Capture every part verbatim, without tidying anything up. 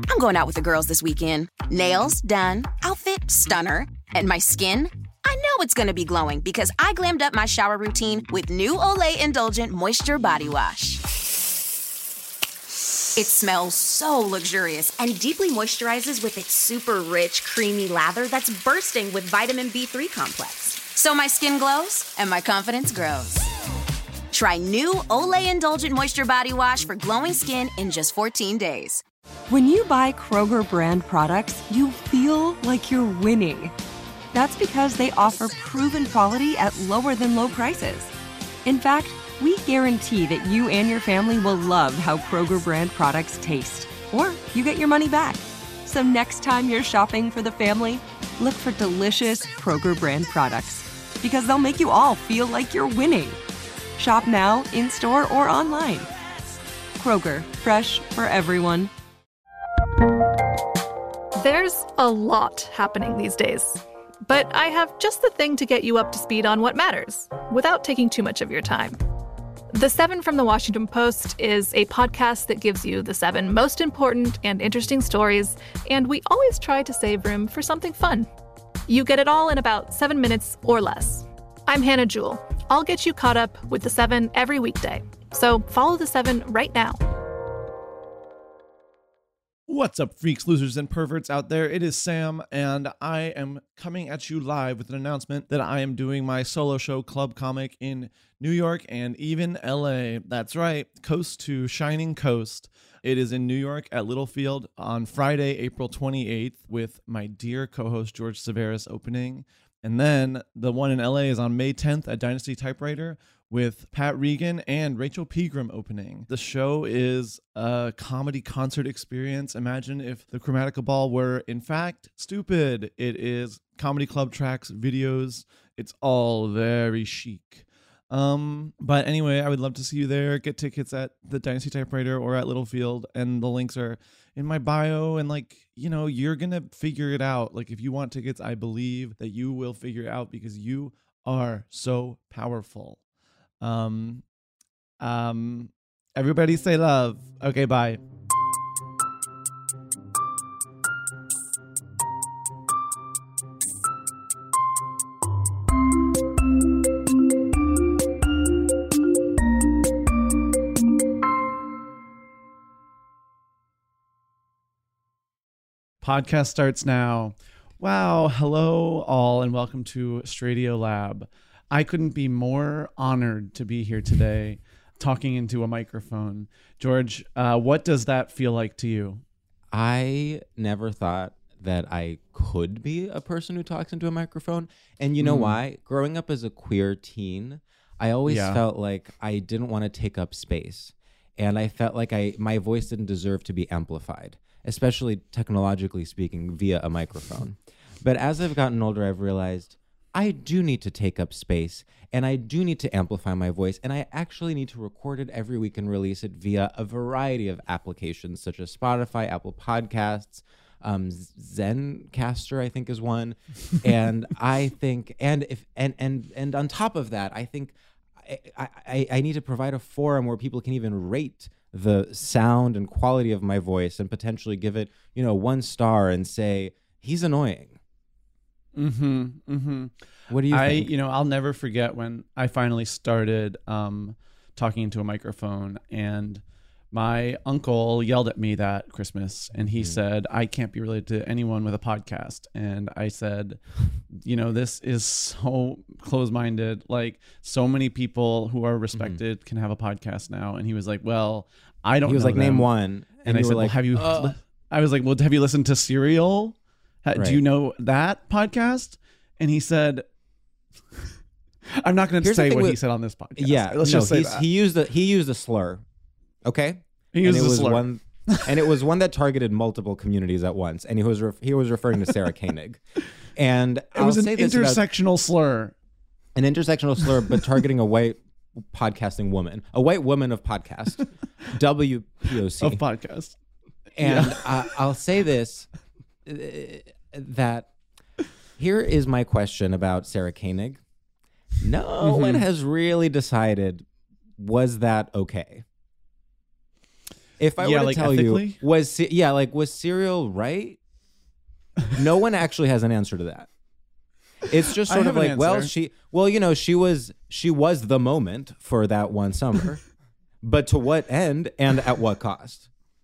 I'm going out with the girls this weekend. Nails done, outfit stunner, and my skin? I know it's going to be glowing because I glammed up my shower routine with new Olay Indulgent Moisture Body Wash. It smells so luxurious and deeply moisturizes with its super rich, creamy lather that's bursting with vitamin B three complex. So my skin glows and my confidence grows. Try new Olay Indulgent Moisture Body Wash for glowing skin in just fourteen days. When you buy Kroger brand products, you feel like you're winning. That's because they offer proven quality at lower than low prices. In fact, we guarantee that you and your family will love how Kroger brand products taste, or you get your money back. So next time you're shopping for the family, look for delicious Kroger brand products, because they'll make you all feel like you're winning. Shop now, in-store, or online. Kroger, fresh for everyone. There's a lot happening these days, but I have just the thing to get you up to speed on what matters, without taking too much of your time. The Seven from the Washington Post is a podcast that gives you the seven most important and interesting stories, and we always try to save room for something fun. You get it all in about seven minutes or less. I'm Hannah Jewell. I'll get you caught up with the Seven every weekday. So follow the Seven right now. What's up, freaks, losers, and perverts out there? It is Sam, and I am coming at you live with an announcement that I am doing my solo show Club Comic in New York and even L A. That's right, coast to shining coast. It is in New York at Littlefield on Friday, April twenty-eighth, with my dear co-host George Severus opening. And then the one in L A is on May tenth at Dynasty Typewriter with Pat Regan and Rachel Pegram opening. The show is a comedy concert experience. Imagine if the Chromatica Ball were, in fact, stupid. It is comedy club tracks, videos. It's all very chic. Um, but anyway, I would love to see you there. Get tickets at the Dynasty Typewriter or at Littlefield, and the links are in my bio. And like, you know, you're gonna figure it out. Like, if you want tickets, I believe that you will figure it out because you are so powerful. Um, um, everybody say love. Okay, bye. Podcast starts now. Wow. Hello all, and welcome to Stradio Lab. I couldn't be more honored to be here today talking into a microphone. George, uh, what does that feel like to you? I never thought that I could be a person who talks into a microphone. And you know mm. why? Growing up as a queer teen, I always yeah. felt like I didn't want to take up space. And I felt like I my voice didn't deserve to be amplified, especially technologically speaking, via a microphone. But as I've gotten older, I've realized I do need to take up space, and I do need to amplify my voice, and I actually need to record it every week and release it via a variety of applications such as Spotify, Apple Podcasts, um, Zencaster, I think is one. And I think, and if and and and on top of that, I think I, I, I need to provide a forum where people can even rate the sound and quality of my voice and potentially give it, you know, one star and say, he's annoying. Mm-hmm. Mm-hmm. What do you I, think? You know, I'll never forget when I finally started um, talking into a microphone, and my uncle yelled at me that Christmas, and he mm. said, I can't be related to anyone with a podcast. And I said, you know, this is so close-minded. Like, so many people who are respected mm-hmm. can have a podcast now. And he was like, well, I don't know. He was know like, them. name one. And, and I said, like, well, have you, uh, li-? I was like, well, have you listened to Serial? Ha- right. Do you know that podcast? And he said, I'm not going to say what with, he said on this podcast. Yeah, let's no, just say he's, that. he used a he used a slur. Okay, he used and it a was slur. One, and it was one that targeted multiple communities at once. And he was ref- he was referring to Sarah Koenig. And it I'll was an say this intersectional slur. An intersectional slur, but targeting a white podcasting woman, a white woman of podcast, W P O C of podcast. And yeah. uh, I'll say this, uh, that here is my question about Sarah Koenig. No mm-hmm. one has really decided, was that okay? If I Yeah, were to like tell ethically? you, was ce- yeah, like was cereal right? No one actually has an answer to that. It's just I sort of have an like, well, answer. she, well, you know, she was she was the moment for that one summer, but to what end and at what cost?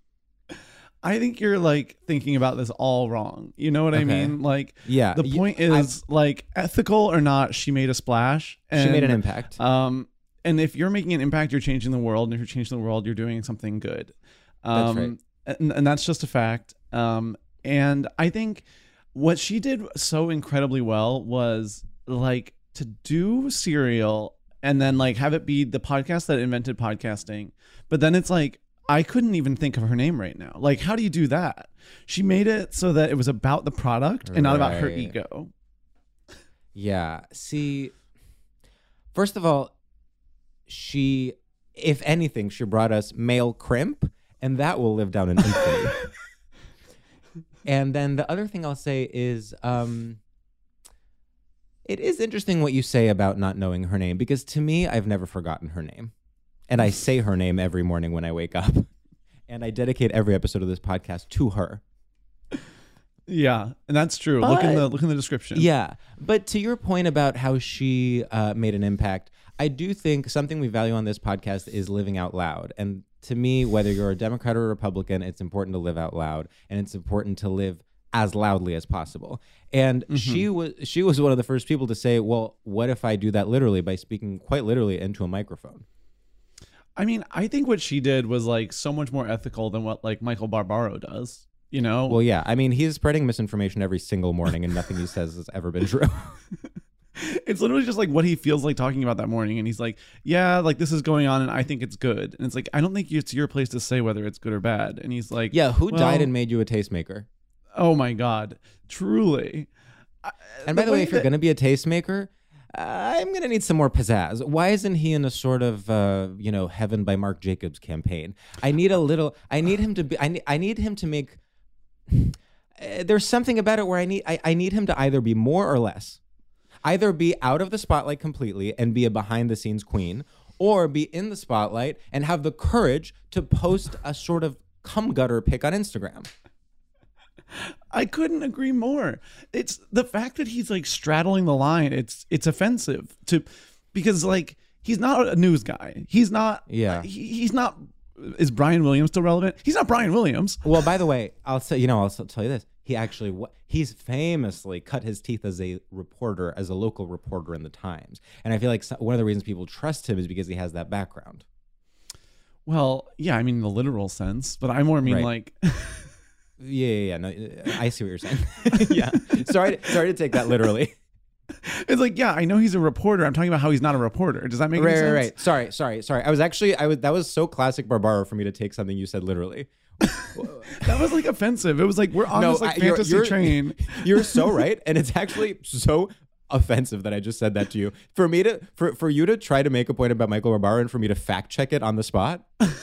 I think you're like thinking about this all wrong. You know what I Okay. mean? Like, Yeah, the y- point is like ethical or not, she made a splash. And, She made an impact. Um, and if you're making an impact, you're changing the world. And if you're changing the world, you're doing something good. Um, That's right. And, and that's just a fact. Um, and I think what she did so incredibly well was like to do Serial and then like have it be the podcast that invented podcasting. But then it's like, I couldn't even think of her name right now. Like, how do you do that? She made it so that it was about the product and not about her Right. ego. Yeah. See, first of all, she, if anything, she brought us male crimp, and that will live down in infamy. And then the other thing I'll say is, um, it is interesting what you say about not knowing her name, because to me, I've never forgotten her name. And I say her name every morning when I wake up. And I dedicate every episode of this podcast to her. Yeah, and that's true. look in But- the look in the description. Yeah. But to your point about how she uh, made an impact, I do think something we value on this podcast is living out loud. And to me, whether you're a Democrat or a Republican, it's important to live out loud, and it's important to live as loudly as possible. And Mm-hmm. she was she was one of the first people to say, well, what if I do that literally by speaking quite literally into a microphone? I mean, I think what she did was like so much more ethical than what like Michael Barbaro does. You know? Well, yeah. I mean, he's spreading misinformation every single morning, and nothing he says has ever been true. It's literally just like what he feels like talking about that morning, and he's like, "Yeah, like this is going on, and I think it's good." And it's like, I don't think it's your place to say whether it's good or bad. And he's like, Yeah, who well, died and made you a tastemaker? Oh my god, truly. And by the way, way if you're that- going to be a tastemaker, uh, I'm going to need some more pizzazz. Why isn't he in a sort of, uh, you know, Heaven by Mark Jacobs campaign? I need a little, I need him to be, I need, I need him to make, uh, there's something about it where I need, I, I need him to either be more or less. Either be out of the spotlight completely and be a behind the scenes queen, or be in the spotlight and have the courage to post a sort of cum gutter pic on Instagram. I couldn't agree more. It's the fact that he's like straddling the line. It's it's offensive to because like he's not a news guy. He's not. Yeah. He, he's not. Is Brian Williams still relevant? He's not Brian Williams. Well, by the way, I'll say, you know, I'll tell you this. He actually, wa- he's famously cut his teeth as a reporter, as a local reporter in the Times. And I feel like so- one of the reasons people trust him is because he has that background. Well, yeah, I mean in the literal sense, but I more mean Right. like Yeah, yeah, yeah. No, I see what you're saying. Yeah. Sorry, sorry to take that literally. it's like, yeah, I know he's a reporter. I'm talking about how he's not a reporter. Does that make Right, any right, sense? right. Sorry, sorry, sorry. I was actually, I was, that was so classic Barbaro for me to take something you said literally. That was like offensive. It was like we're on this like I- you're- fantasy you're- train. You're so right, and it's actually so offensive that I just said that to you. For me to, for for you to try to make a point about Michael Barbaro and for me to fact check it on the spot.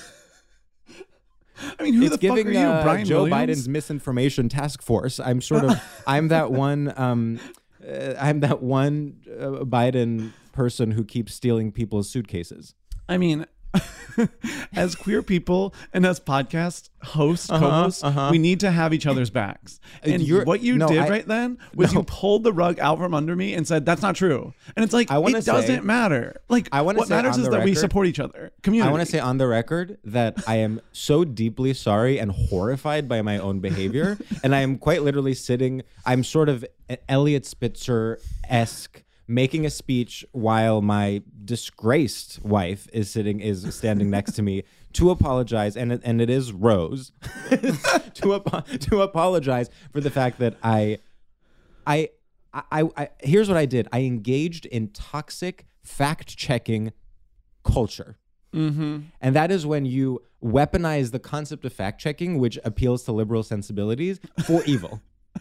I mean, who It's the fuck giving are you, uh, Brian Joe Williams? Biden's misinformation task force. I'm sort of, I'm that one, um, uh, I'm that one uh, Biden person who keeps stealing people's suitcases. I mean, as queer people and as podcast hosts, Uh-huh, co-hosts, uh-huh. we need to have each other's backs. And You're- what you no, did I- right then was no. you pulled the rug out from under me and said, that's not true. And it's like, I wanna it doesn't say- matter. Like, I wanna what say matters on is the that we record- support each other. Community. I want to say on the record that I am so deeply sorry and horrified by my own behavior. And I am quite literally sitting, I'm sort of Elliot Spitzer-esque making a speech while my disgraced wife is sitting, is standing next to me to apologize. And it, and it is Rose to, apo- to apologize for the fact that I, I, I, I, here's what I did. I engaged in toxic fact-checking culture. Mm-hmm. And that is when you weaponize the concept of fact-checking, which appeals to liberal sensibilities, for evil.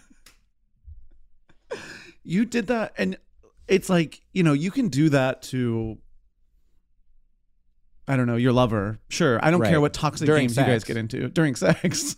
You did that. And it's like, you know, you can do that to, I don't know, your lover. Sure. I don't Right. care what toxic During games you guys sex. get into during sex.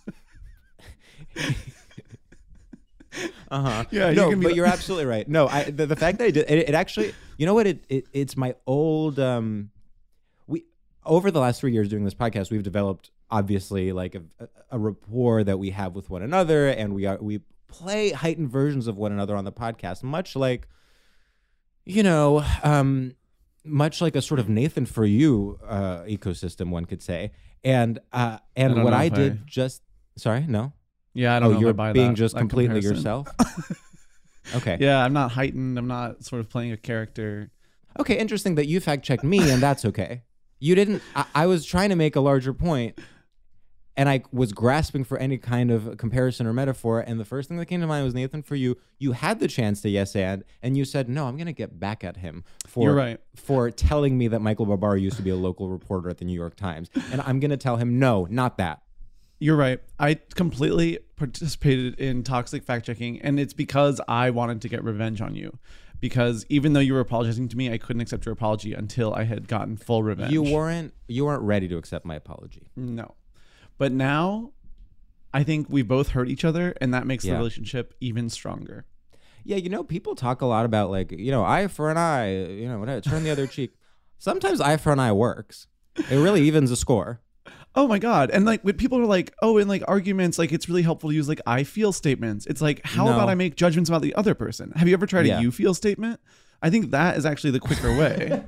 Uh-huh. Yeah, you no, can be but like- you're absolutely right. No, I the, the fact that I did it, it actually, you know what, it, it it's my old um we over the last three years doing this podcast, we've developed obviously like a, a rapport that we have with one another, and we are we play heightened versions of one another on the podcast, much like, you know, um, much like a sort of Nathan for you uh, ecosystem, one could say. And uh, and I what I I... did just sorry, no, yeah, I don't oh, know. you're if I buy being that, just that completely comparison. yourself. Okay. Yeah, I'm not heightened. I'm not sort of playing a character. Okay, interesting that you fact checked me, and that's okay. You didn't. I, I was trying to make a larger point, and I was grasping for any kind of comparison or metaphor. And the first thing that came to mind was Nathan for you. You had the chance to yes and, and you said no. I'm going to get back at him for You're right. for telling me that Michael Barbaro used to be a local reporter at the New York Times, and I'm going to tell him no, not that. You're right. I completely participated in toxic fact checking, and it's because I wanted to get revenge on you. Because even though you were apologizing to me, I couldn't accept your apology until I had gotten full revenge. You weren't you weren't ready to accept my apology. No. But now I think we both hurt each other, and that makes Yeah. the relationship even stronger. Yeah, you know, people talk a lot about like, you know, eye for an eye, you know, whatever, turn the other cheek. Sometimes eye for an eye works. It really evens a score. Oh my God. And like when people are like, oh, in like arguments, like it's really helpful to use like I feel statements. It's like, how No. about I make judgments about the other person? Have you ever tried Yeah. a you feel statement? I think that is actually the quicker way.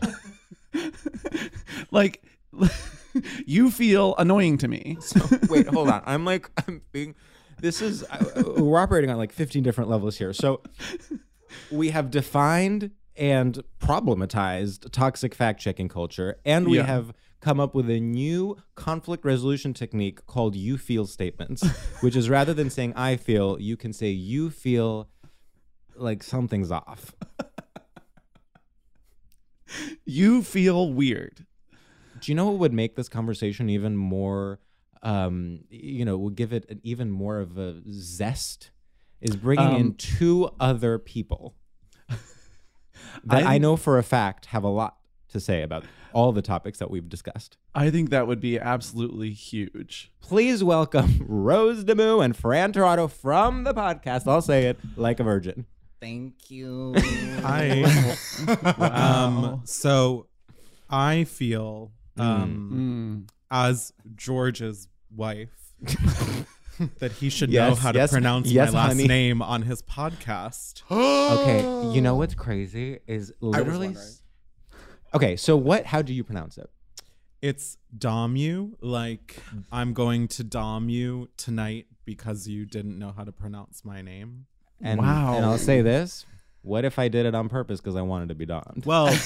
Like you feel annoying to me. So, wait, hold on. I'm like, I'm being, this is, uh, we're operating on like fifteen different levels here. So we have defined and problematized toxic fact checking culture, and we Yeah. have come up with a new conflict resolution technique called you feel statements, which is rather than saying I feel, you can say you feel like something's off. You feel weird. Do you know what would make this conversation even more, um, you know, would give it an even more of a zest? Is bringing in Um, two other people that I, I- know for a fact have a lot to say about all the topics that we've discussed. I think that would be absolutely huge. Please welcome Rose Demoo and Fran Tirado from the podcast. I'll say it like a virgin. Thank you. I Wow. um so I feel um Mm. as George's wife that he should Yes, know how to yes, pronounce yes, my last honey. name on his podcast. Okay, you know what's crazy is literally. wondering. Okay, so what? How do you pronounce it? It's dom you, like I'm going to dom you tonight because you didn't know how to pronounce my name. And, Wow. And I'll say this: what if I did it on purpose because I wanted to be domed? Well,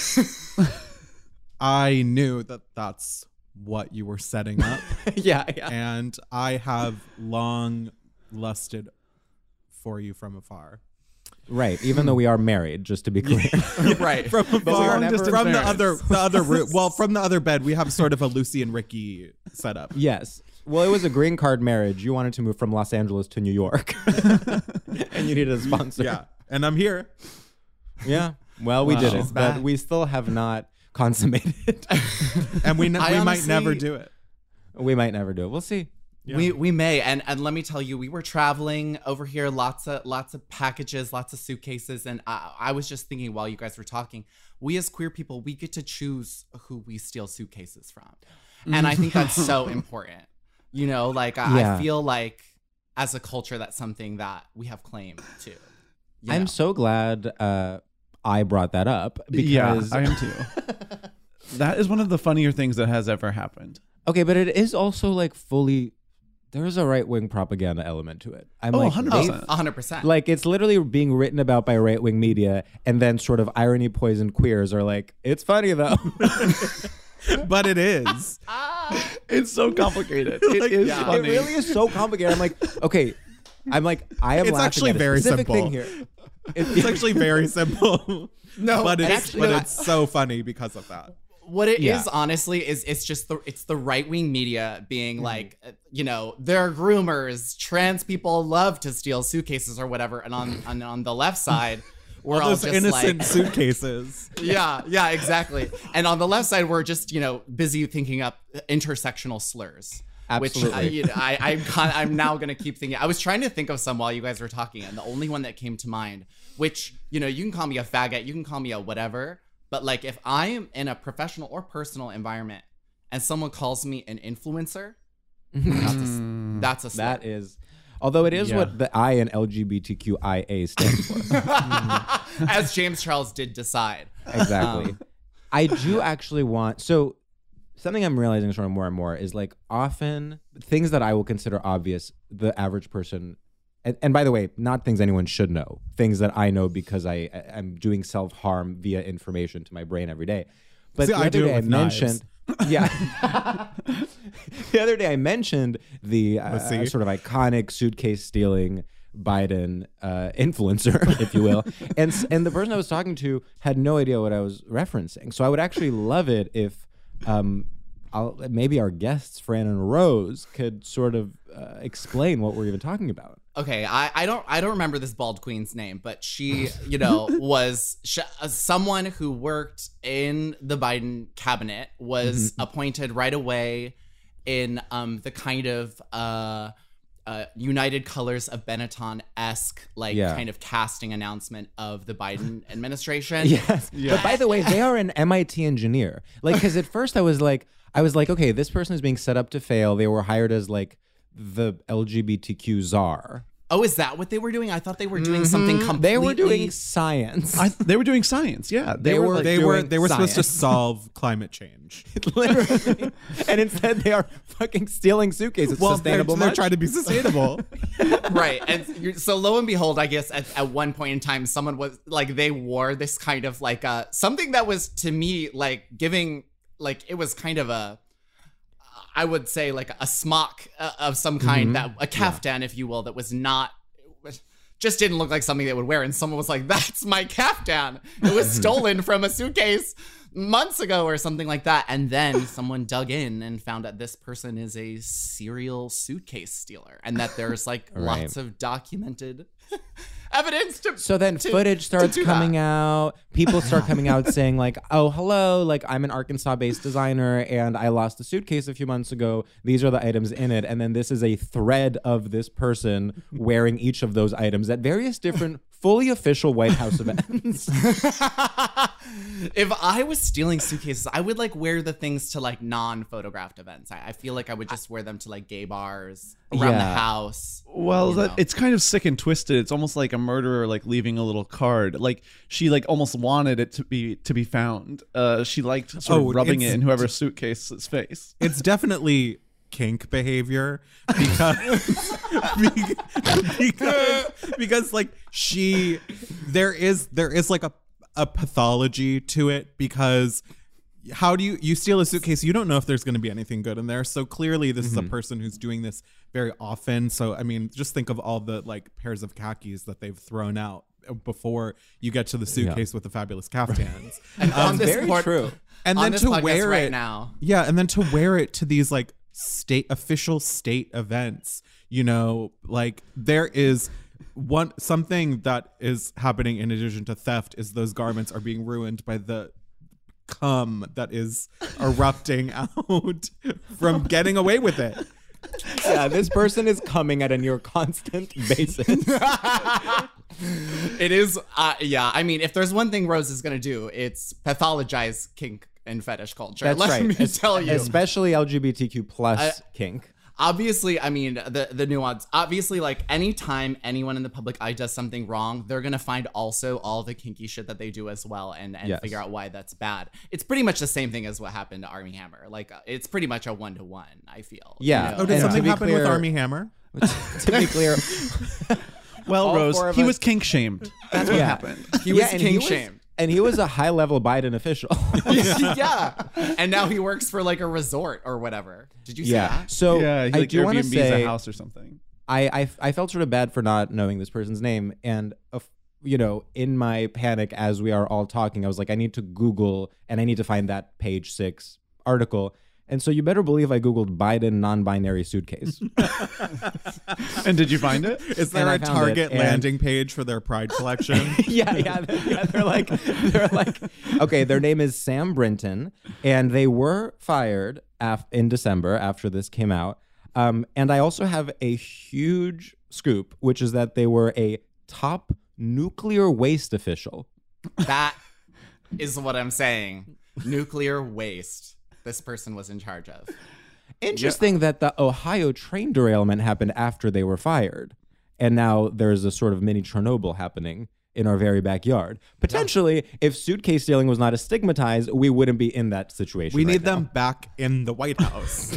I knew that that's what you were setting up. yeah, yeah. And I have long lusted for you from afar. Right. Even though we are married, just to be clear. Right. From we afar, are never from the parents. other, the other room. Well, from the other bed, we have sort of a Lucy and Ricky setup. Yes. Well, it was a green card marriage. You wanted to move from Los Angeles to New York, and you needed a sponsor. Yeah, and I'm here. Yeah. Well, we Wow. did She's it, but back. we still have not consummated. And we, ne- I we might honestly- never do it. We might never do it. We'll see. Yeah. We we may, and and let me tell you, we were traveling over here, lots of lots of packages, lots of suitcases, and I, I was just thinking while you guys were talking, we as queer people, we get to choose who we steal suitcases from, and I think that's so important. You know, like I, Yeah. I feel like as a culture, that's something that we have claim to. you I'm know? so glad uh, I brought that up Yeah, because I am too. That is one of the funnier things that has ever happened. okay, but it is also like fully. There's a right wing propaganda element to it. I'm Oh, like, one hundred they've- percent. A hundred percent. like it's literally being written about by right wing media, and then sort of irony poisoned queers are like, it's funny though. But it is. It's so complicated. It Like, is yeah. It funny. really is so complicated. I'm like, okay, I'm like, I am. It's laughing actually at a very specific simple. thing here. It's actually very simple. No, but it's actually, but no, it's so funny because of that. What it is Yeah. honestly is it's just the it's the right wing media being Mm-hmm. like, uh, you know, they're groomers, trans people love to steal suitcases or whatever, and on on, on the left side we're all, Those just innocent like, suitcases. yeah, yeah, exactly. And on the left side we're just, you know, busy thinking up intersectional slurs. Which Absolutely. I, you know, I, I'm, con- I'm now going to keep thinking. I was trying to think of some while you guys were talking, and the only one that came to mind, which, you know, you can call me a faggot, you can call me a whatever, but like if I am in a professional or personal environment and someone calls me an influencer, that's a, that's a slur. That is, although it is Yeah. what the I in L G B T Q I A stands for. As James Charles did decide. Exactly. Um, I do actually want, so something I'm realizing sort of more and more is like often things that I will consider obvious, the average person, and, and by the way, not things anyone should know, things that I know because I, I- I'm doing self-harm via information to my brain every day. But See, the I other do it day I with knives. mentioned, yeah. The other day I mentioned the uh, Let's see. sort of iconic suitcase stealing Biden uh, influencer, if you will, and s- and the person I was talking to had no idea what I was referencing. So I would actually love it if um, I'll, maybe our guests, Fran and Rose, could sort of uh, explain what we're even talking about. Okay, I, I don't I don't remember this bald queen's name, but she, you know, was sh- uh, someone who worked in the Biden cabinet, was appointed right away in um the kind of uh, uh United Colors of Benetton-esque like Yeah. kind of casting announcement of the Biden administration. Yes. But by the way, they are an M I T engineer. Like, because at first I was like, I was like, okay, this person is being set up to fail. They were hired as like the L G B T Q czar. Oh, is that what they were doing? I thought they were doing something completely. They were doing science. I, they were doing science. Yeah, They were, like, They were doing they were supposed to science. solve climate change. Literally. And instead they are fucking stealing suitcases. Well, they're, Sustainable they're much? trying to be sustainable. Right. And you're, so lo and behold, I guess at, at one point in time, someone was like, they wore this kind of like uh something that was to me like giving, like it was kind of a, I would say like a smock uh, of some kind, that a kaftan, if you will, that was not, just didn't look like something they would wear. And someone was like, that's my kaftan. It was stolen from a suitcase months ago or something like that. And then someone dug in and found that this person is a serial suitcase stealer and that there's like Right. lots of documented evidence to So then to- footage starts to do coming that. out. People start coming out saying like, "Oh, hello, like I'm an Arkansas-based designer and I lost a suitcase a few months ago. These are the items in it." And then this is a thread of this person wearing each of those items at various different fully official White House events. If I was stealing suitcases, I would like wear the things to like non-photographed events. I, I feel like I would just wear them to like gay bars around the Yeah. house. Well, you that, know. it's kind of sick and twisted. It's almost like a murderer like leaving a little card. Like she like almost wanted it to be to be found. Uh, she liked sort Oh, of rubbing it's- it in whoever's suitcase's face. It's definitely kink behavior because because because like she there is there is like a a pathology to it, because how do you you steal a suitcase, you don't know if there's going to be anything good in there, so clearly this is a person who's doing this very often. So I mean, just think of all the like pairs of khakis that they've thrown out before you get to the suitcase with the fabulous caftans. And on Um, this very pod- true. And on then this to podcast wear right it now. Yeah, and then to wear it to these like state official state events, you know, like there is one something that is happening in addition to theft is those garments are being ruined by the cum that is erupting out from getting away with it. Yeah, this person is coming at a near constant basis. It is, uh, yeah. I mean, if there's one thing Rose is gonna do, it's pathologize kink and fetish culture. That's Let right. me Es- tell you. Especially L G B T Q plus I- kink. Obviously, I mean, the the nuance. Obviously, like anytime anyone in the public eye does something wrong, they're gonna find also all the kinky shit that they do as well, and and Yes. figure out why that's bad. It's pretty much the same thing as what happened to Armie Hammer. Like, uh, it's pretty much a one to one. I feel. Yeah. You Oh, know? did And something to be happen with clear- Armie Hammer? To be clear, Well, All Rose, four of he us- was kink shamed. That's what Yeah. happened. He was yeah, and kink he was, shamed. and he was a high level Biden official. yeah. And now he works for like a resort or whatever. Did you see yeah. that? So yeah, he I like do want to Airbnb's say a house or something. I, I I felt sort of bad for not knowing this person's name, and uh, you know, in my panic as we are all talking, I was like, I need to Google and I need to find that page six article. And so you better believe I Googled Biden non-binary suitcase. And did you find it? Is there And I a found Target it, and- landing page for their Pride collection? yeah, yeah, they're, yeah. They're like, they're like, okay. Their name is Sam Brinton, and they were fired af- in December after this came out. Um, and I also have a huge scoop, which is that they were a top nuclear waste official. That is what I'm saying. Nuclear waste. this person was in charge of. Interesting yeah. that the Ohio train derailment happened after they were fired. And now there's a sort of mini Chernobyl happening in our very backyard. Potentially, yeah. if suitcase stealing was not as stigmatized, we wouldn't be in that situation. We right need now. them back in the White House.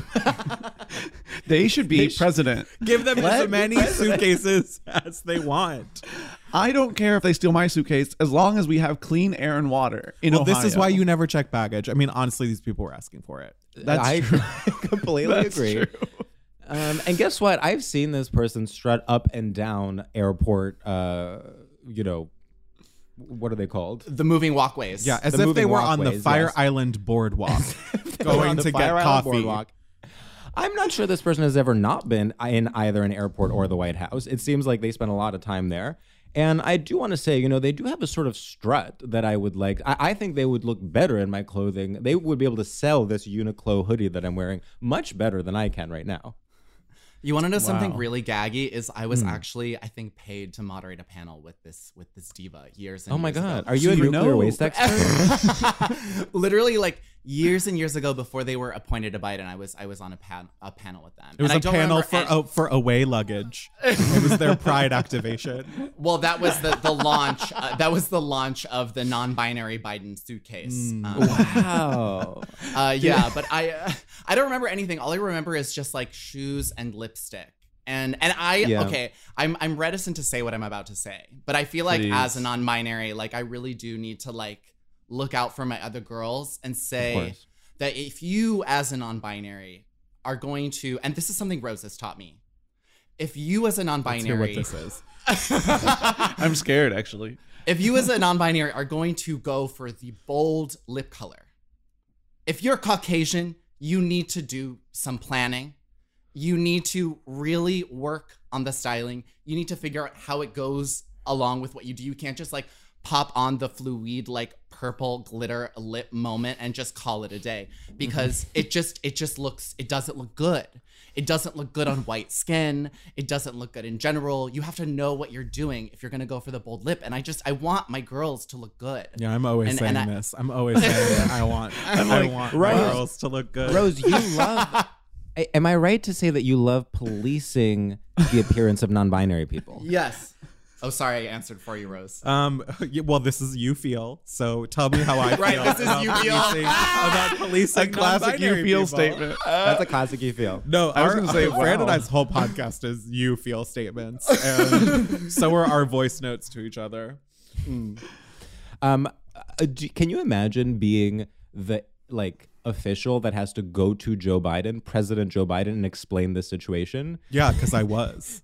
They should be they president. Should give them as many suitcases as they want. I don't care if they steal my suitcase as long as we have clean air and water in well, Ohio. This is why you never check baggage. I mean, honestly, these people were asking for it. That's I true. completely That's agree. True. Um, and guess what? I've seen this person strut up and down airport, uh, you know, what are they called? The moving walkways. Yeah, as The if they were on the walkways, Fire yes. Island boardwalk going the to Fire get Island coffee. boardwalk. I'm not sure this person has ever not been in either an airport or the White House. It seems like they spend a lot of time there. And I do want to say, you know, they do have a sort of strut that I would like. I, I think they would look better in my clothing. They would be able to sell this Uniqlo hoodie that I'm wearing much better than I can right now. You want to know something Wow. really gaggy? Is I was mm. actually, I think, paid to moderate a panel with this with this diva years and oh my years God. ago. Are you a you nuclear know. waste expert? Literally, like years and years ago, before they were appointed to Biden, I was I was on a, pan, a panel with them. It was and a I don't panel for any- uh, for away luggage. It was their pride activation. Well, that was the the launch. Uh, that was the launch of the non-binary Biden suitcase. Mm. Um, Wow. uh, yeah, but I uh, I don't remember anything. All I remember is just like shoes and lipstick. And and I Yeah. okay, I'm I'm reticent to say what I'm about to say, but I feel like Please. as a non-binary, like I really do need to like look out for my other girls and say course. that if you as a non-binary are going to, and this is something Rose has taught me, if you as a Let's hear what non-binary, this is. I'm scared, actually. if you as a non-binary are going to go for the bold lip color, if you're Caucasian, you need to do some planning. You need to really work on the styling. You need to figure out how it goes along with what you do. You can't just like pop on the fluid like purple glitter lip moment and just call it a day, because it just it just looks it doesn't look good. It doesn't look good on white skin. It doesn't look good in general. You have to know what you're doing if you're gonna go for the bold lip. And I just I want my girls to look good. Yeah, I'm always And- saying and I- this. I'm always saying that. I want I like, want Rose- my girls to look good. Rose, you love... I- Am I right to say that you love policing the appearance of non-binary people? Yes. Oh, sorry, I answered for you, Rose. Um. yeah, Well, this is you feel. So tell me how I feel. Right, this is about you feel. policing- About policing A classic you non-binary feel people. statement. That's a classic you feel. No, I was our, gonna say, Fran and wow. I's whole podcast is you feel statements, and so are our voice notes to each other. Um, uh, do, can you imagine being the like official that has to go to Joe Biden, President Joe Biden, and explain this situation? Yeah, because I was.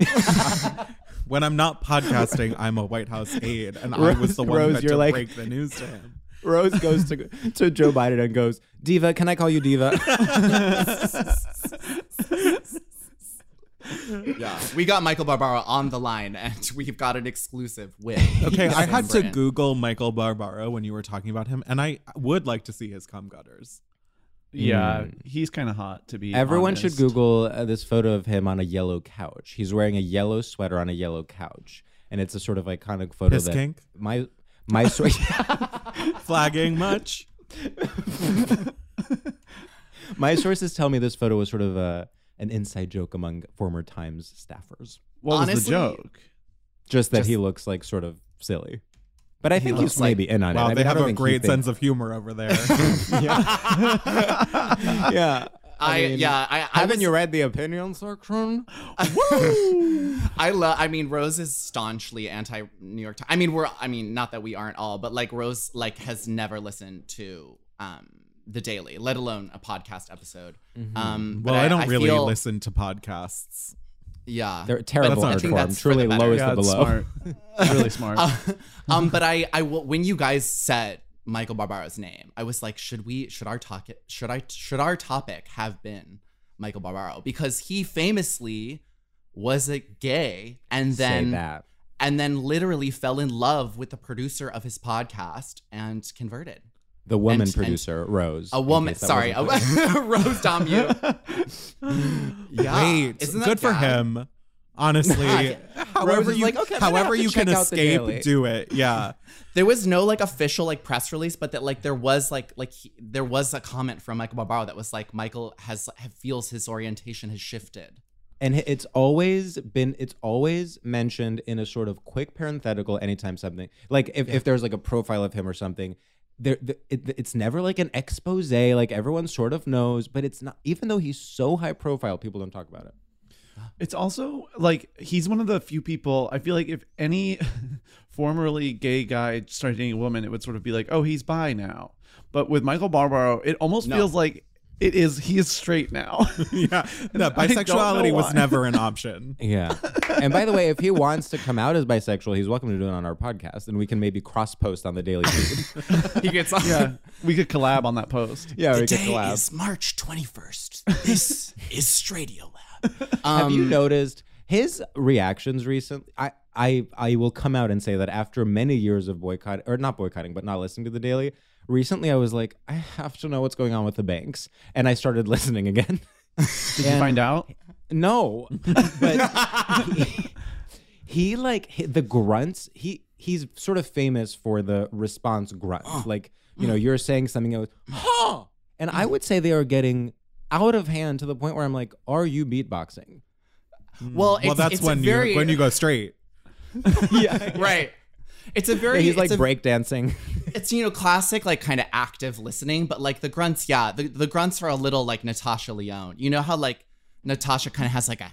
When I'm not podcasting, I'm a White House aide, and I was the one Rose, who had you're to like- break the news to him. Rose goes to to Joe Biden and goes, "Diva, can I call you Diva?" Yeah, we got Michael Barbaro on the line, and we've got an exclusive with. Okay, I had to Britain. Google Michael Barbaro when you were talking about him, and I would like to see his cum gutters. Yeah, he's kind of hot, to be Everyone honest. should Google uh, this photo of him on a yellow couch. He's wearing a yellow sweater on a yellow couch, and it's a sort of iconic photo Piss that kink? my my source Flagging much? my sources tell me this photo was sort of a an inside joke among former Times staffers. What was the Honestly- joke? Just that Just- he looks like sort of silly. But I think looks he's maybe in on it. Wow, I mean, they I have don't a think he great thinks- sense of humor over there. Yeah. I, mean, yeah, I, I Haven't was- you read the opinion section? I love. I mean, Rose is staunchly anti New York Times. I mean, we're. I mean, not that we aren't all, but like Rose, like has never listened to um the Daily, let alone a podcast episode. Um, but Well, I don't I really feel- listen to podcasts. Yeah, They're terrible not art true. form. That's for Truly the better. lowest Yeah, of it's below. smart. Really smart. um, but I, I, when you guys said Michael Barbaro's name, I was like, should we, should our talk, should I, should our topic have been Michael Barbaro, because he famously was a gay and Say then that. and then literally fell in love with the producer of his podcast and converted. The woman And- producer, Rose. A in woman, case that sorry, a, wasn't clear. Rose Domu. Yeah, Wait, isn't that good for bad? him. Honestly, however is you like, okay, I'm gonna however have to you can check out the Daily. escape, do it. Yeah. There was no like official like press release, but that like there was like like he, there was a comment from Michael Barbaro that was like Michael has feels his orientation has shifted. And it's always been, it's always mentioned in a sort of quick parenthetical anytime something, like if, yeah. if there's like a profile of him or something, there the, it, it's never like an expose, like everyone sort of knows, but it's not, even though he's so high profile, people don't talk about it. It's also like he's one of the few people, I feel like if any formerly gay guy started dating a woman, it would sort of be like, oh, he's bi now. But with Michael Barbaro, it almost no. feels like it is, he is straight now. Yeah. No, bisexuality was never an option. Yeah. And by the way, if he wants to come out as bisexual, he's welcome to do it on our podcast, and we can maybe cross post on the Daily feed. He gets on. Yeah. We could collab on that post. Yeah, the we could day collab. is March twenty-first. This is Stradio Lab. Um, Have you noticed his reactions recently? I, I, I will come out and say that after many years of boycott, or not boycotting, but not listening to the Daily, recently I was like, I have to know what's going on with the banks. And I started listening again. Did you find out? No. But he, he like, he, the grunts, he he's sort of famous for the response grunt. Like, you know, you're saying something, goes, huh! And I would say they are getting out of hand to the point where I'm like, are you beatboxing? Well, it's, well that's it's when, very, you, when you go straight. Yeah, right. It's a very yeah, he's like a, breakdancing. It's, you know, classic like kind of active listening, but like the grunts, yeah, the, the grunts are a little like Natasha Lyonne. You know how like Natasha kind of has like a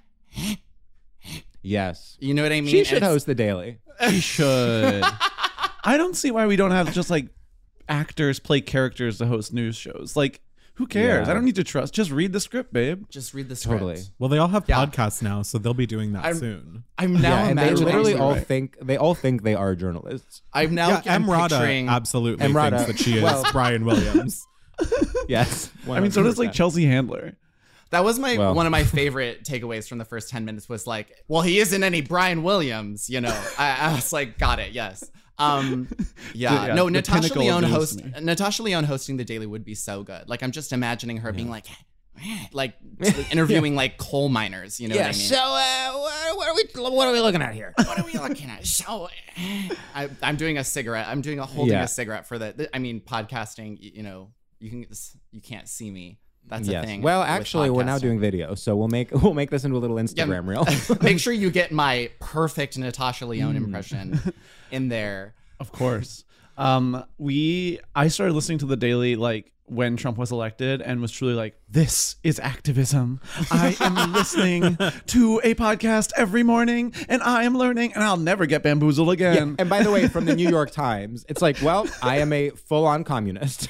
yes. You know what I mean? She should it's, host the Daily. She should. I don't see why we don't have just like actors play characters to host news shows. Like, who cares? Yeah. I don't need to trust. Just read the script, babe. Just read the script. Totally. Well, they all have Yeah. podcasts now, so they'll be doing that I'm, soon. I'm now Yeah, and they imagining. literally all right. think they all think they are journalists. I'm now Yeah, I'm Emrata picturing. absolutely Emrata- thinks that she is well- Brian Williams. Yes. I mean, so does like one hundred percent. Chelsea Handler. That was my Well. one of my favorite takeaways from the first ten minutes was like, well, he isn't any Brian Williams, you know. I, I was like, got it, yes. Um, yeah, Yeah, no, the Natasha pinnacle of Lyonne news host to me. Natasha Lyonne hosting the Daily would be so good. Like, I'm just imagining her being like, like interviewing like coal miners, you know Yeah. what I mean? So uh, what, what are we what are we looking at here? What are we looking at? So, I, I'm doing a cigarette. I'm doing a holding Yeah. a cigarette for the. I mean, podcasting. You, you know, you can you can't see me. That's Yes. a thing. Well, with actually, we're now podcasting. doing video, so we'll make we'll make this into a little Instagram reel. Make sure you get my perfect Natasha Hmm. Lyonne impression in there. Of course. Um, we I started listening to the Daily like when Trump was elected and was truly like, this is activism. I am listening to a podcast every morning and I am learning and I'll never get bamboozled again. Yeah, and by the way, from the New York Times, it's like, well, I am a full-on communist.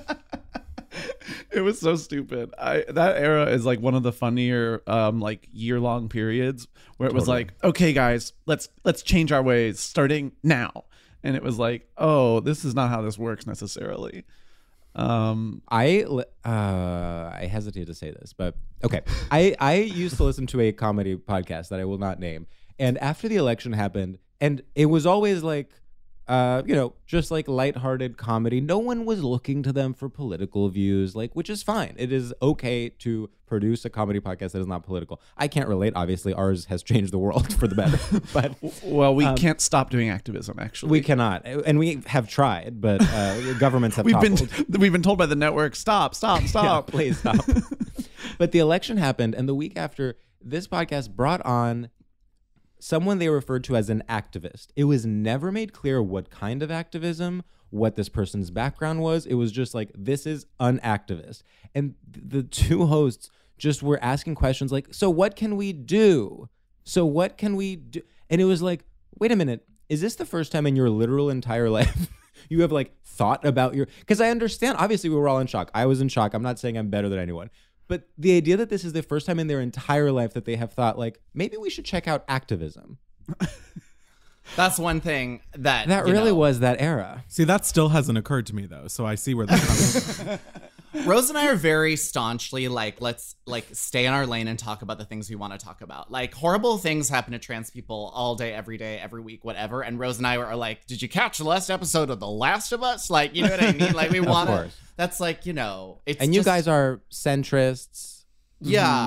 It was so stupid. I that era is like one of the funnier um like year-long periods where it was Totally. like, okay guys, let's let's change our ways starting now. And it was like, oh, this is not how this works necessarily. Um I li- uh, I hesitate to say this, but okay. I, I used to listen to a comedy podcast that I will not name. And after the election happened, and it was always like, uh, you know, just like lighthearted comedy. No one was looking to them for political views, like, which is fine. It is okay to produce a comedy podcast that is not political. I can't relate. Obviously, ours has changed the world for the better. But well, we Um, can't stop doing activism actually. we cannot, and we have tried, but uh, governments have We've toppled. been we've been told by the network, stop, stop, Yeah, stop. please stop. But the election happened, and the week after, this podcast brought on someone they referred to as an activist. It was never made clear what kind of activism, what this person's background was. It was just like, this is an activist. And th- the two hosts just were asking questions like, so what can we do? So what can we do? And it was like, wait a minute, is this the first time in your literal entire life you have like thought about your, because I understand, obviously we were all in shock. I was in shock. I'm not saying I'm better than anyone. But the idea that this is the first time in their entire life that they have thought, like, maybe we should check out activism. That's one thing that That you really know, was that era. See, that still hasn't occurred to me though, so I see where they're coming from. Rose and I are very staunchly like, let's like stay in our lane and talk about the things we want to talk about. Like, horrible things happen to trans people all day, every day, every week, whatever. And Rose and I are like, did you catch the last episode of The Last of Us? Like, you know what I mean? Like, we want to. course. That's like, you know, it's And you just- guys are centrists. yeah.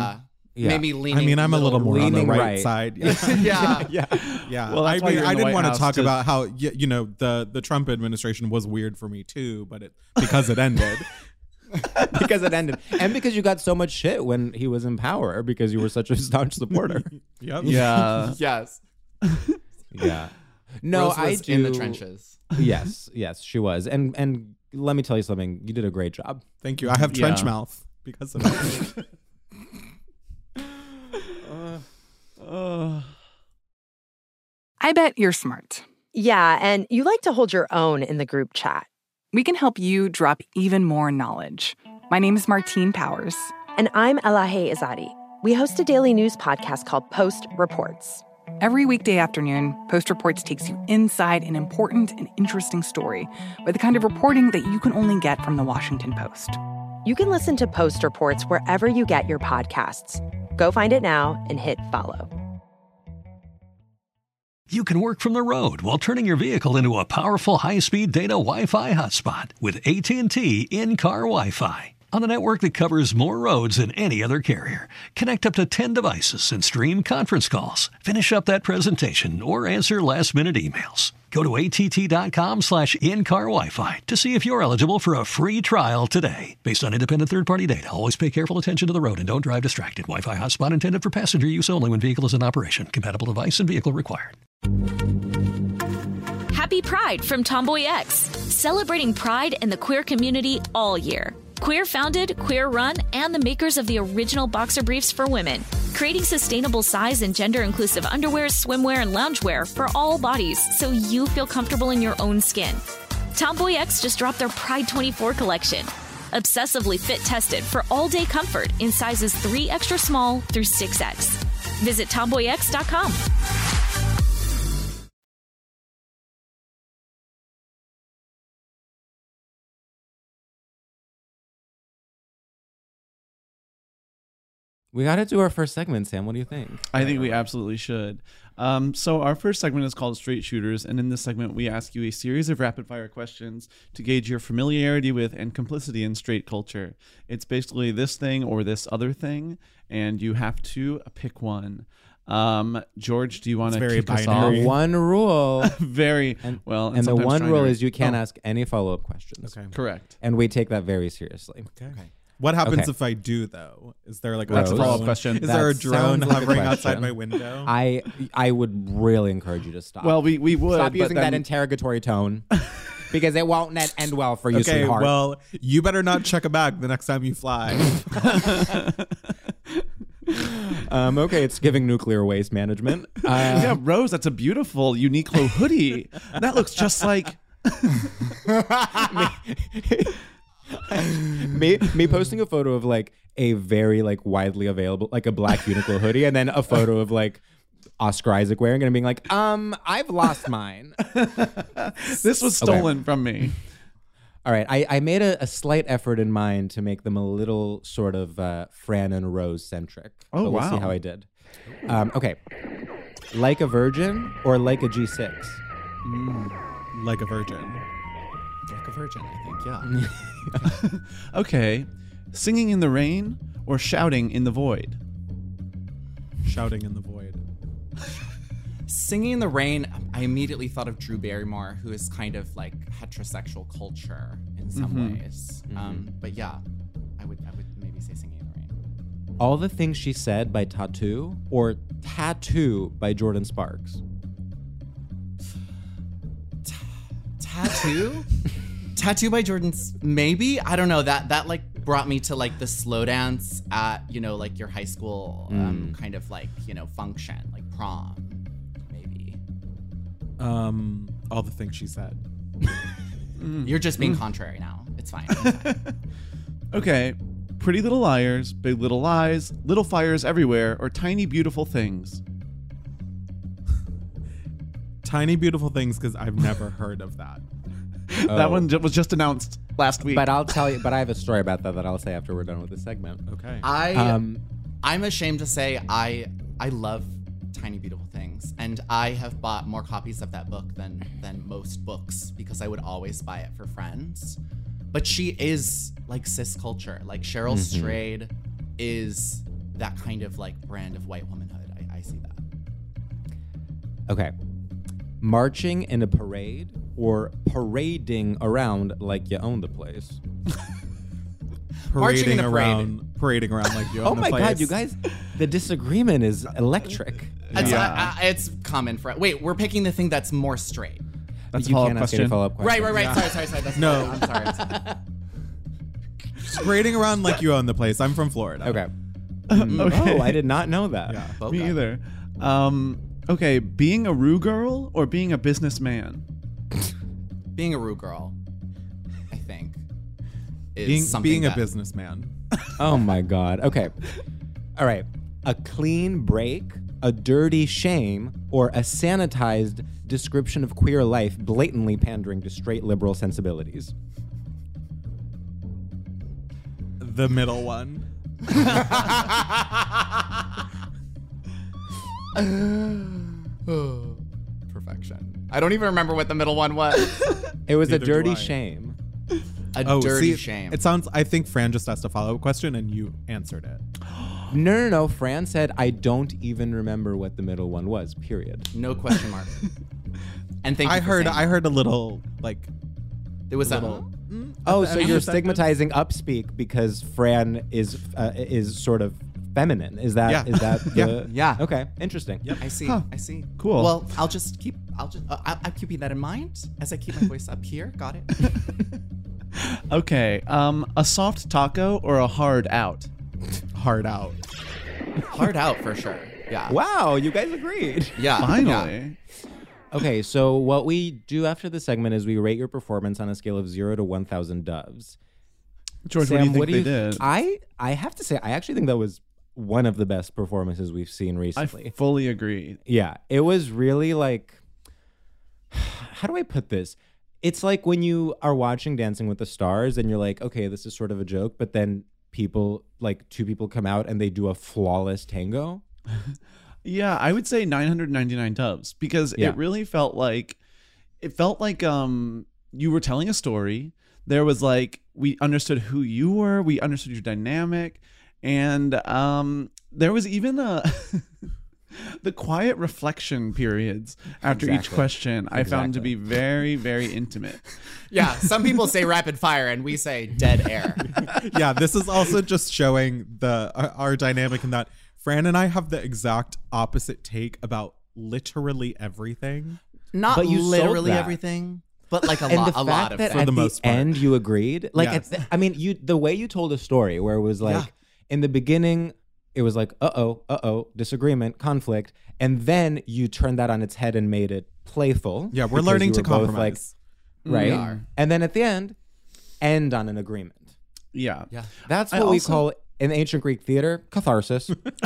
Yeah. maybe leaning. I mean, I'm a little more on the leaning right, right. side. Yeah. yeah. yeah. Yeah. Well, I that's why mean, you're in I the didn't White want to House talk to- about how, y- you know, the, the Trump administration was weird for me too, but it because it ended. Because it ended. And because you got so much shit when he was in power because you were such a staunch supporter. Yep. Yeah. Yes. Yeah. No, Rose I was do. in the trenches. Yes, yes, she was. And and let me tell you something. You did a great job. Thank you. I have trench Yeah. mouth because of it. Uh, I bet you're smart. Yeah, and you like to hold your own in the group chat. We can help you drop even more knowledge. My name is Martine Powers. And I'm Elahe Izadi. We host a daily news podcast called Post Reports. Every weekday afternoon, Post Reports takes you inside an important and interesting story with the kind of reporting that you can only get from the Washington Post. You can listen to Post Reports wherever you get your podcasts. Go find it now and hit follow. You can work from the road while turning your vehicle into a powerful high-speed data Wi-Fi hotspot with A T and T in-car Wi-Fi. On a network that covers more roads than any other carrier. Connect up to ten devices and stream conference calls. Finish up that presentation or answer last-minute emails. Go to att.com slash in-car Wi-Fi to see if you're eligible for a free trial today. Based on independent third-party data, always pay careful attention to the road and don't drive distracted. Wi-Fi hotspot intended for passenger use only when vehicle is in operation. Compatible device and vehicle required. Happy Pride from Tomboy X, celebrating pride and the queer community all year. Queer founded, queer run, and the makers of the original boxer briefs for women, creating sustainable size and gender inclusive underwear, swimwear, and loungewear for all bodies so you feel comfortable in your own skin. Tomboy X just dropped their Pride twenty-four collection, obsessively fit tested for all day comfort in sizes three extra small through six X. Visit tomboy x dot com. We got to do our first segment, Sam. What do you think? I think we absolutely should. Um, so our first segment is called Straight Shooters, and in this segment, we ask you a series of rapid-fire questions to gauge your familiarity with and complicity in straight culture. It's basically this thing or this other thing, and you have to pick one. Um, George, do you want to kick us off? The one rule. very and, well, and, and the one rule is you can't oh. ask any follow-up questions. Okay. Correct. And we take that very seriously. Okay. okay. What happens okay. if I do, though? Is there like a That's a drone? follow-up question. Is That there a drone sounds like a hovering question. outside my window? I I would really encourage you to stop. Well, we, we would. Stop but using then... that interrogatory tone because it won't net end well for you, okay, sweetheart. well, you better not check a bag the next time you fly. um, okay, it's giving nuclear waste management. Uh, yeah, Rose, that's a beautiful Uniqlo hoodie. That looks just like... me me posting a photo of like a very like widely available like a black Uniqlo hoodie and then a photo of like Oscar Isaac wearing it and being like, um, I've lost mine. This was stolen okay. from me. All right, I, I made a, a slight effort in mind to make them a little sort of uh, Fran and Rose centric. Oh, but we'll wow. see how I did. Um, okay, like a virgin or like a G six? Mm, like a virgin. Like a virgin, I think, yeah. Okay, singing in the rain or shouting in the void? Shouting in the void. Singing in the Rain, I immediately thought of Drew Barrymore, who is kind of like heterosexual culture in some Mm-hmm. ways. Mm-hmm. Um, but yeah, I would I would maybe say Singing in the Rain. All the Things She Said by Tattoo or Tattoo by Jordan Sparks? T- tattoo? Tattoo by Jordan's maybe? I don't know. That that like brought me to like the slow dance at, you know, like your high school um, Mm. kind of like, you know, function, like prom, maybe. Um, all the things she said. Mm. You're just being mm. contrary now. It's fine. It's fine. Okay, Pretty Little Liars, Big Little Lies, Little Fires Everywhere, or Tiny Beautiful Things? Tiny Beautiful Things, because I've never heard of that. Oh. That one was just announced last week. But I'll tell you, but I have a story about that that I'll say after we're done with this segment. Okay. I Um, I'm ashamed to say I I love Tiny Beautiful Things, and I have bought more copies of that book than than most books because I would always buy it for friends. But she is like cis culture. Like Cheryl Mhm. Strayed is that kind of like brand of white womanhood. I, I see that. Okay. Marching in a parade or parading around like you own the place? Parading in a parade. around, parading around like you own Oh the my place. God, you guys, the disagreement is electric. It's, Yeah. I, I, it's common for. Wait, we're picking the thing that's more straight. That's a you follow-up can't ask any question. follow-up Right, questions. right, right. Yeah. Sorry, sorry, sorry. That's No. I'm sorry. I'm sorry. Parading around like you own the place. I'm from Florida. Okay. Okay. Oh, I did not know that. Yeah. Both Me got it. either. Um, okay, being a Rue girl or being a businessman? Being a Rue girl, I think, is Being, something being a that- businessman. Oh my God. Okay. All right. A clean break, a dirty shame, or a sanitized description of queer life blatantly pandering to straight liberal sensibilities. The middle one. Perfection. I don't even remember what the middle one was. It was a Neither do dirty I. shame. A Oh, dirty see, shame. It sounds. I think Fran just asked a follow-up question and you answered it. No, no, no. Fran said, I don't even remember what the middle one was, period. No question mark. And thank you I for heard. saying I heard a little like. There was a little. Oh, At the so end you're of that stigmatizing upspeak because Fran is uh, is sort of feminine. Is that Yeah. is that Yeah. the Yeah. Okay, interesting. I see. Huh. I see. Cool. Well, I'll just keep. I'll just. Uh, I'll, I'll keep that in mind as I keep my voice up here. Got it. Okay, um, a soft taco or a hard out? Hard out. Hard out for sure. Yeah. Wow, you guys agreed. Yeah. Yeah. Finally. Okay, so what we do after the segment is we rate your performance on a scale of zero to one thousand doves. George, Sam, what do you think they did? I I have to say, I actually think that was one of the best performances we've seen I recently. fully agree. Yeah, it was really like, how do I put this? It's like when you are watching Dancing with the Stars and you're like, okay, this is sort of a joke, but then people, like two people come out and they do a flawless tango. Yeah, I would say nine hundred ninety-nine doves because Yeah. it really felt like it felt like um you were telling a story. There was like we understood who you were, we understood your dynamic, and um there was even a the quiet reflection periods after each Exactly. question I found to Exactly. be very, very intimate. Yeah. Some people say rapid fire, and we say dead air. Yeah, this is also just showing the our, our dynamic in that Fran and I have the exact opposite take about literally everything. Not But you sold literally that. everything, but like a And lot, the a fact lot of that For at the the, most part. end you agreed, like Yes. at the, I mean, you the way you told a story where it was like Yeah. in the beginning, it was like uh oh, uh oh, disagreement, conflict, and then you turned that on its head and made it playful. Yeah, we're because learning you to were both, compromise. like, right? We are. And then at the end, end on an agreement. Yeah. Yeah. That's I what we also- call in ancient Greek theater catharsis.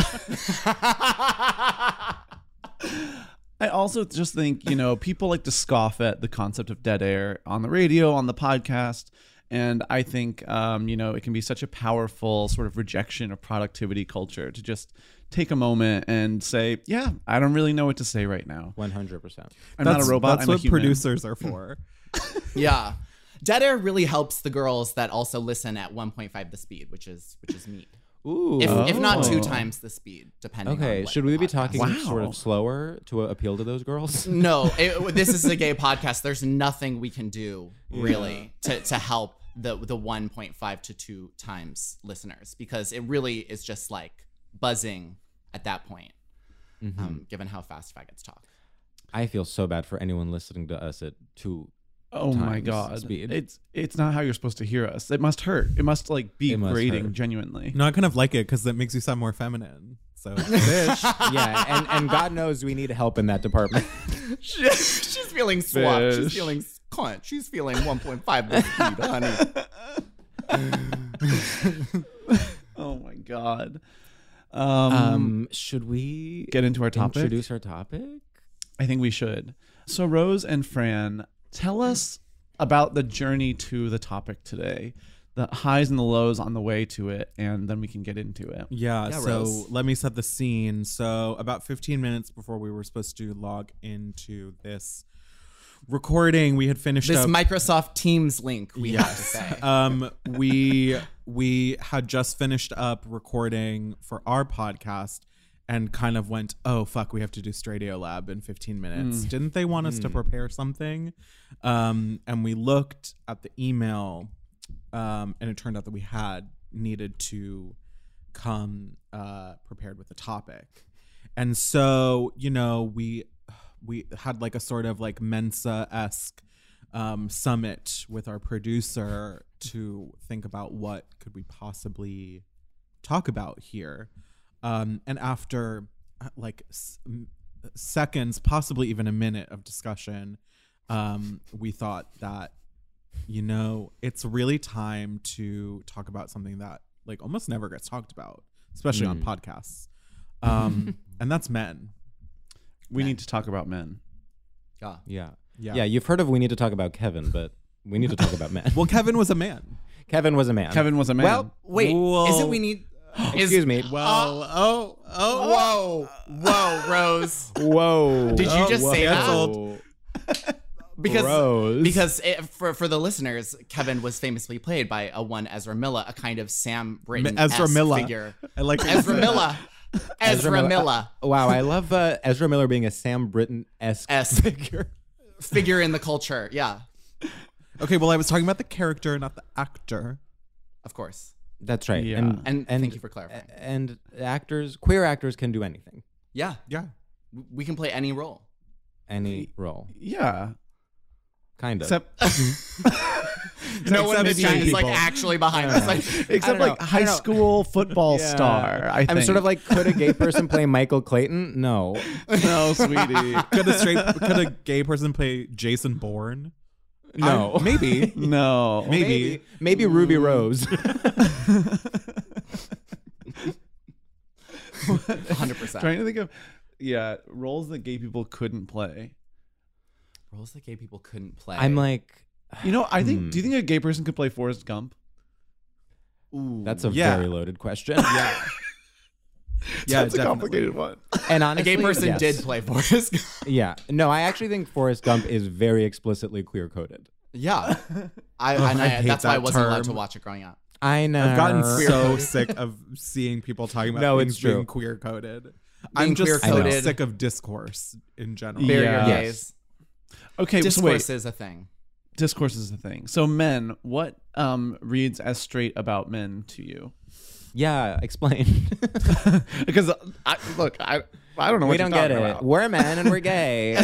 I also just think, you know, people like to scoff at the concept of dead air on the radio, on the podcast. And I think, um, you know, it can be such a powerful sort of rejection of productivity culture to just take a moment and say, yeah, I don't really know what to say right now. one hundred percent. I'm that's, not a robot. That's I'm what a human. producers are for. Yeah. Dead air really helps the girls that also listen at one point five the speed, which is which is neat. Ooh. If, if not two Oh. times the speed, depending on Okay, what should the we be podcast talking is. Wow. sort of slower to appeal to those girls? No, it, this is a gay podcast. There's nothing we can do really to, to help the the one point five to two times listeners because it really is just like buzzing at that point, Mm-hmm. um, given how fast faggots talk. I feel so bad for anyone listening to us at two. Oh my times God. speed. It's it's not how you're supposed to hear us. It must hurt. It must like be It must grating hurt. genuinely. No, I kind of like it because that makes you sound more feminine. So, fish. Yeah, and, and God knows we need help in that department. She, she's feeling swap. She's Fish. feeling cunt. She's feeling one point five the speed, honey. Oh my God. Um, Um, should we get into our topic? introduce our topic? I think we should. So Rose and Fran, tell us about the journey to the topic today, the highs and the lows on the way to it, and then we can get into it. Yeah, Yeah, so Rose. let me set the scene. So about fifteen minutes before we were supposed to log into this recording. We had finished this up Microsoft Teams link. We yes. have to say. Um, we we had just finished up recording for our podcast, and kind of went, oh fuck, we have to do Stradio Lab in fifteen minutes. Mm. Didn't they want us mm. to prepare something? Um, and we looked at the email, um, and it turned out that we had needed to come uh, prepared with a topic. And so, you know, we we had like a sort of like Mensa-esque um, summit with our producer to think about what could we possibly talk about here. Um, and after like s- seconds, possibly even a minute of discussion, um, we thought that, you know, it's really time to talk about something that like almost never gets talked about, especially mm. on podcasts. Um, and that's men. We men. need to talk about men. Yeah. yeah. Yeah. Yeah. You've heard of we need to talk about Kevin, but we need to talk about men. Well, Kevin was a man. Kevin was a man. Kevin was a man. Well, wait, Whoa. is it we need... Is, Excuse me. Well, uh, oh, oh, whoa, whoa, Rose. Whoa. Did you oh, just whoa. say Canceled. that? Because Rose. because it, for for the listeners, Kevin was famously played by a one Ezra Miller, a kind of Sam Britton Ezra Miller figure. I like Ezra Miller. Ezra, Ezra Miller. Wow, I love uh, Ezra Miller being a Sam Britton-esque figure. Figure in the culture, yeah. Okay, well, I was talking about the character, not the actor. Of course. That's right. Yeah. And, and, and thank you for clarifying. And actors, queer actors can do anything. Yeah. Yeah. We can play any role. Any role. Yeah. Kind of. Except no one is like actually behind us. Like, except like know. high school football yeah. star. I think. I'm sort of like, could a gay person play Michael Clayton? No. No, sweetie. Could a straight could a gay person play Jason Bourne? No. I, maybe. No. Maybe. Maybe, maybe Ruby Rose. one hundred percent. Trying to think of, yeah, roles that gay people couldn't play. Roles that gay people couldn't play. I'm like, you know, I think, hmm. do you think a gay person could play Forrest Gump? Ooh. That's a yeah. very loaded question. Yeah. Yeah, that's a complicated one. And honestly, a gay person yes. did play Forrest Gump. Yeah. No, I actually think Forrest Gump is very explicitly queer coded. Yeah. I, oh, and I, I that's that why I wasn't term. allowed to watch it growing up. I know. I've gotten so sick of seeing people talking about no, things it's true. being queer coded. I'm just queer-coded. so sick of discourse in general. Barrier Yeah. gays. Okay, Discourse so wait. is a thing. Discourse is a thing. So men, what um reads as straight about men to you? Yeah, explain. Because I, look, I I don't know. We what don't you're get it. about. We're men and we're gay.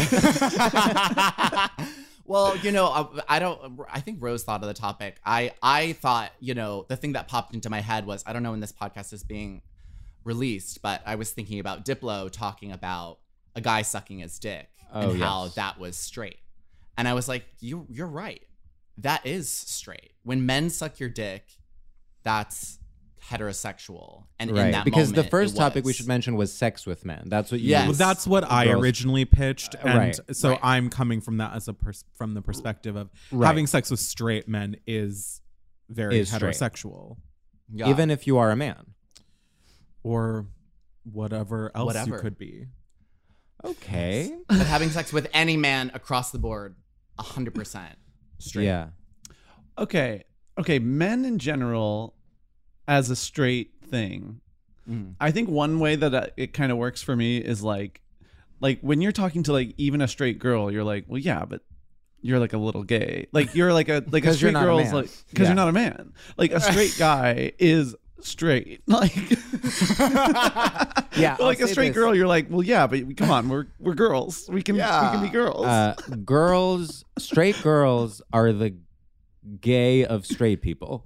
Well, you know, I, I don't. I think Rose thought of the topic. I I thought, you know, the thing that popped into my head was, I don't know when this podcast is being released, but I was thinking about Diplo talking about a guy sucking his dick oh, and yes. how that was straight, and I was like, you you're right. That is straight. When men suck your dick, that's heterosexual, and right. in that because moment, the first it topic we was. should mention was sex with men. That's what you. Yes. Well, that's what I Girls. originally pitched, and right. so Right. I'm coming from that as a pers- from the perspective of Right. having sex with straight men is very Is straight. heterosexual, Yeah. Even if you are a man. or whatever else Whatever. you could be. Okay. but having sex with any man across the board, a hundred percent straight. Yeah. Okay, okay. Men in general, as a straight thing, Mm. I think one way that uh, it kind of works for me is like, like when you're talking to like even a straight girl, you're like, well, yeah, but you're like a little gay. Like you're like a like a 'Cause you're straight not a girl is man. like because Yeah. you're not a man. Like a straight guy is straight. Like Yeah. but like I'll a say straight this. girl, you're like, well, yeah, but come on, we're we're girls. We can we can be girls. Uh, girls, straight girls are the gay of straight people.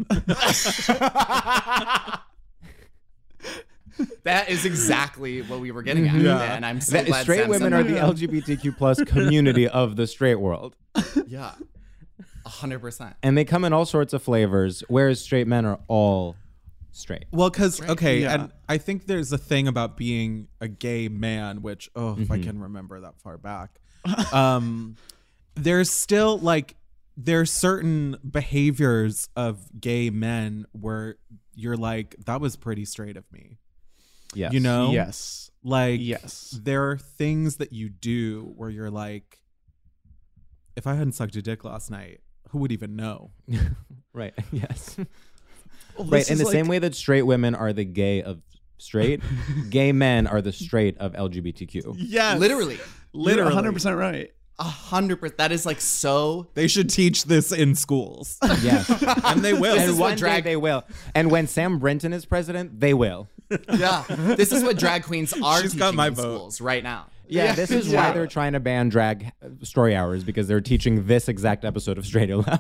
That is exactly what we were getting at, Yeah. and I'm so That- glad straight Sam women said are that. the L G B T Q plus community of the straight world. Yeah, a hundred percent. And they come in all sorts of flavors, whereas straight men are all straight. Well, because okay, Yeah. and I think there's a thing about being a gay man, which oh, if I Mm-hmm. can remember that far back, um, there's still like there's certain behaviors of gay men where you're like, that was pretty straight of me. Yes. You know? yes, Like, yes. there are things that you do where you're like, if I hadn't sucked a dick last night, who would even know? Right. Yes. Well, right. this In is the like- same way that straight women are the gay of straight, gay men are the straight of L G B T Q. Yes. Literally. You're Literally. one hundred percent right. A hundred percent. That is like so. They should teach this in schools. Yes. And they will. This And is what one drag- day they will. And when Sam Brenton is president, they will. Yeah. This is what drag queens are She's teaching got my in vote. schools right now. Yeah, this is Yeah. why they're trying to ban drag story hours, because they're teaching this exact episode of Straight Lab.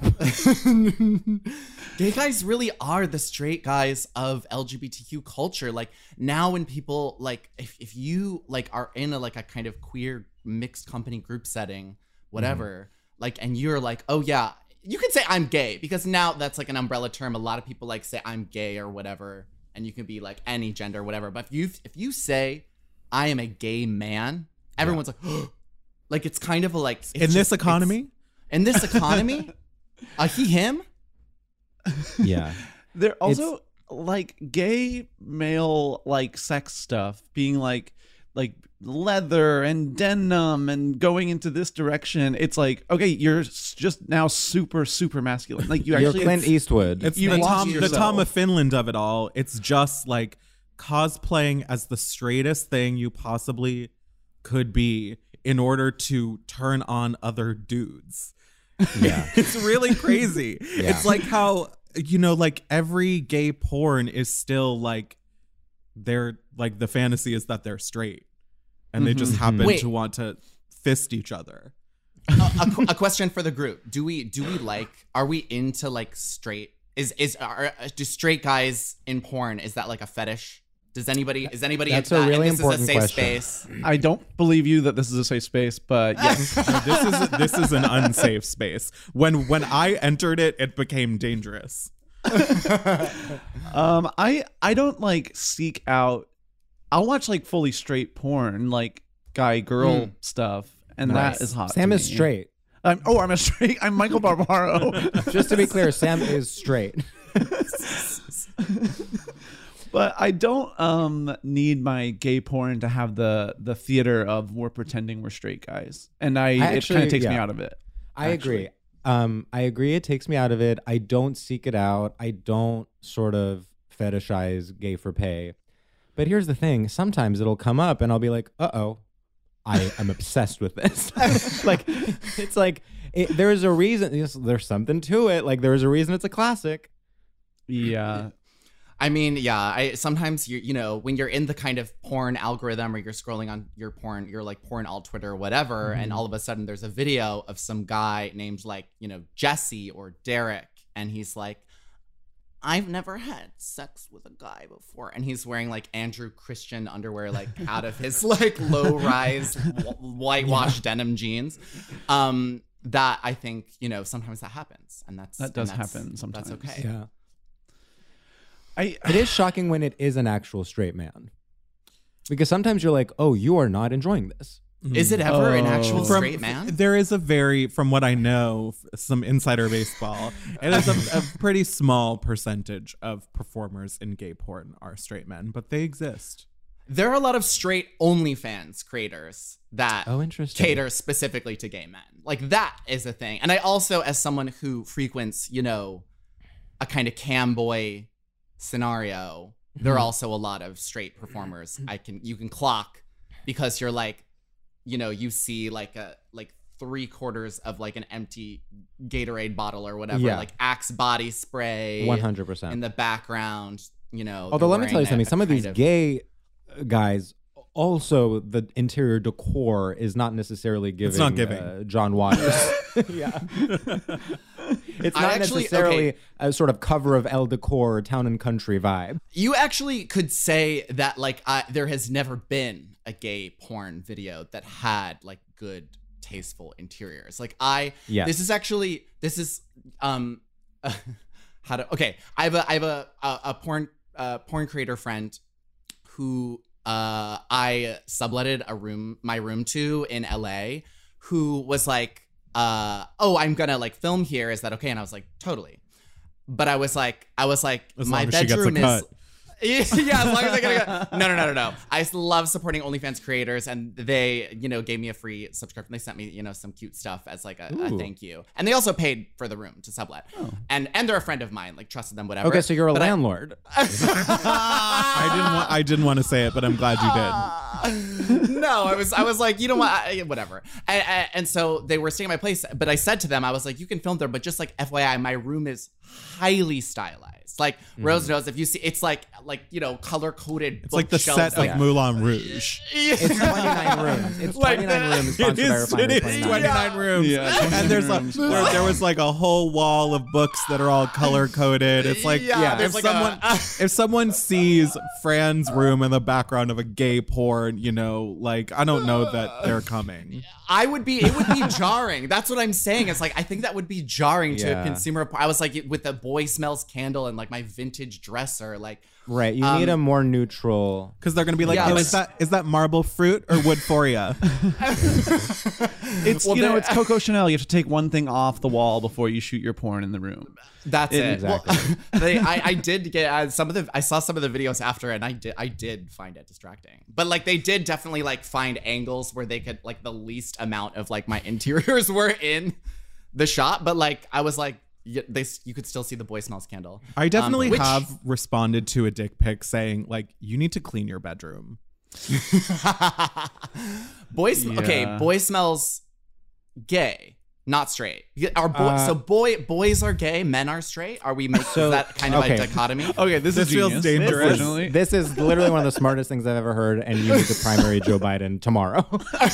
Gay guys really are the straight guys of L G B T Q culture. Like now when people like if, if you like are in a like a kind of queer mixed company group setting, whatever, mm. like and you're like, oh yeah, you can say I'm gay because now that's like an umbrella term. A lot of people like say I'm gay or whatever, and you can be like any gender or whatever. But if you if you say I am a gay man, everyone's yeah. like, like it's kind of a like in this economy. In this economy, uh, he him. Yeah. They're also it's, like gay male like sex stuff being like like leather and denim and going into this direction. It's like, okay, you're just now super super masculine. Like you actually you're Clint Eastwood. It's you the Tom, yourself. the Tom of Finland of it all. It's just like cosplaying as the straightest thing you possibly could be in order to turn on other dudes. Yeah. It's really crazy. Yeah. It's like how, you know, like every gay porn is still like they're like the fantasy is that they're straight and mm-hmm. they just happen Wait. to want to fist each other. uh, a, a question for the group. Do we do we like are we into like straight is is are do straight guys in porn, is that like a fetish? Does anybody is anybody That's into a that? really And this important is a safe question. space. I don't believe you that this is a safe space, but yes. No, this is this is an unsafe space. When when I entered it, it became dangerous. um, I I don't like seek out. I'll watch like fully straight porn, like guy girl Mm. stuff, and Nice. that is hot. Sam to is me. straight. I'm, oh, I'm a straight. I'm Michael Barbaro. Just to be clear, Sam is straight. But I don't um need my gay porn to have the the theater of we're pretending we're straight guys, and I, I it actually- kind of takes me yeah. out of it. I actually. agree. Um, I agree. It takes me out of it. I don't seek it out. I don't sort of fetishize gay for pay. But here's the thing. Sometimes it'll come up and I'll be like, uh-oh, I am obsessed with this. Like, it's like, it, there's a reason. There's, there's something to it. Like, there's a reason it's a classic. Yeah. I mean, yeah, I sometimes you you know, when you're in the kind of porn algorithm or you're scrolling on your porn, you're like porn alt Twitter or whatever, mm-hmm. and all of a sudden there's a video of some guy named like, you know, Jesse or Derek, and he's like, I've never had sex with a guy before, and he's wearing like Andrew Christian underwear, like out of his like low rise w- whitewashed yeah. denim jeans. Um, that I think, you know, sometimes that happens, and that's that does and that's, happen sometimes. That's okay. Yeah. I, it is shocking when it is an actual straight man, because sometimes you're like, oh, you are not enjoying this. Is it ever oh. an actual From, straight man? There is a very, from what I know, some insider baseball, it is a, a pretty small percentage of performers in gay porn are straight men, but they exist. There are a lot of straight OnlyFans creators that oh, interesting. cater specifically to gay men. Like that is a thing. And I also, as someone who frequents, you know, a kind of cam boy scenario, there are also a lot of straight performers I can you can clock, because you're like, you know, you see like a like three quarters of like an empty Gatorade bottle or whatever, yeah. like Axe body spray one hundred percent in the background, you know. Although let me tell you something, a, some a of these of, guy guys, also the interior decor is not necessarily giving, it's not giving. Uh, John Waters. Yeah. It's not actually, necessarily okay. a sort of cover of Elle Decor Town and Country vibe. You actually could say that like uh, there has never been a gay porn video that had like good, tasteful interiors. Like I, yes. this is actually, this is, um, uh, how to, okay. I have a, I have a, a, a porn, uh, porn creator friend who uh, I subletted a room, my room to in L A, who was like, uh, oh, I'm gonna like film here. Is that okay? And I was like, totally. But I was like, I was like, as my long as she gets a bedroom is, cut. Yeah, as long as I get a, no, no, no, no, no. I love supporting OnlyFans creators, and they, you know, gave me a free subscription. They sent me, you know, some cute stuff as like a, a thank you, and they also paid for the room to sublet. Oh. And and they're a friend of mine, like trusted them, whatever. Okay, so you're a but landlord. I, I didn't want. I didn't want to say it, but I'm glad you did. No, I was. I was like, you know what, I, whatever. And, and, and so they were staying at my place, but I said to them, I was like, you can film there, but just like F Y I, my room is highly stylized. Like mm. Rose knows, if you see, it's like like you know color coded. It's like the set of like, Moulin Rouge. It's twenty-nine rooms. It's twenty-nine like rooms. It is, it is twenty-nine yeah. rooms. Yeah, and there's a, there, there was like a whole wall of books that are all color coded. It's like yeah, yeah if like someone a, if someone sees Fran's room in the background of a gay porn, you know, like I don't know that they're coming. I would be. It would be jarring. That's what I'm saying. It's like I think that would be jarring to yeah. a consumer. I was like with the Boy Smells candle and like my vintage dresser, like. Right, you um, need a more neutral. Because they're gonna be like, yeah, oh, is that is that marble fruit or wood for ya? It's well, you know, it's Coco Chanel. You have to take one thing off the wall before you shoot your porn in the room. That's it. it. Exactly. Well, they, I, I did get uh, some of the. I saw some of the videos after, and I did. I did find it distracting. But like, they did definitely like find angles where they could like the least amount of like my interiors were in the shot. But like, I was like. You, they, you could still see the Boy Smells candle. I definitely um, which, have responded to a dick pic saying, like, you need to clean your bedroom. Boy, yeah. Okay, Boy Smells gay, not straight. Are boy, uh, so boy boys are gay, men are straight? Are we making so, that kind okay. of a dichotomy? Okay, this, this is feels genius. dangerous. This, this is literally one of the smartest things I've ever heard, and you need to primary Joe Biden tomorrow.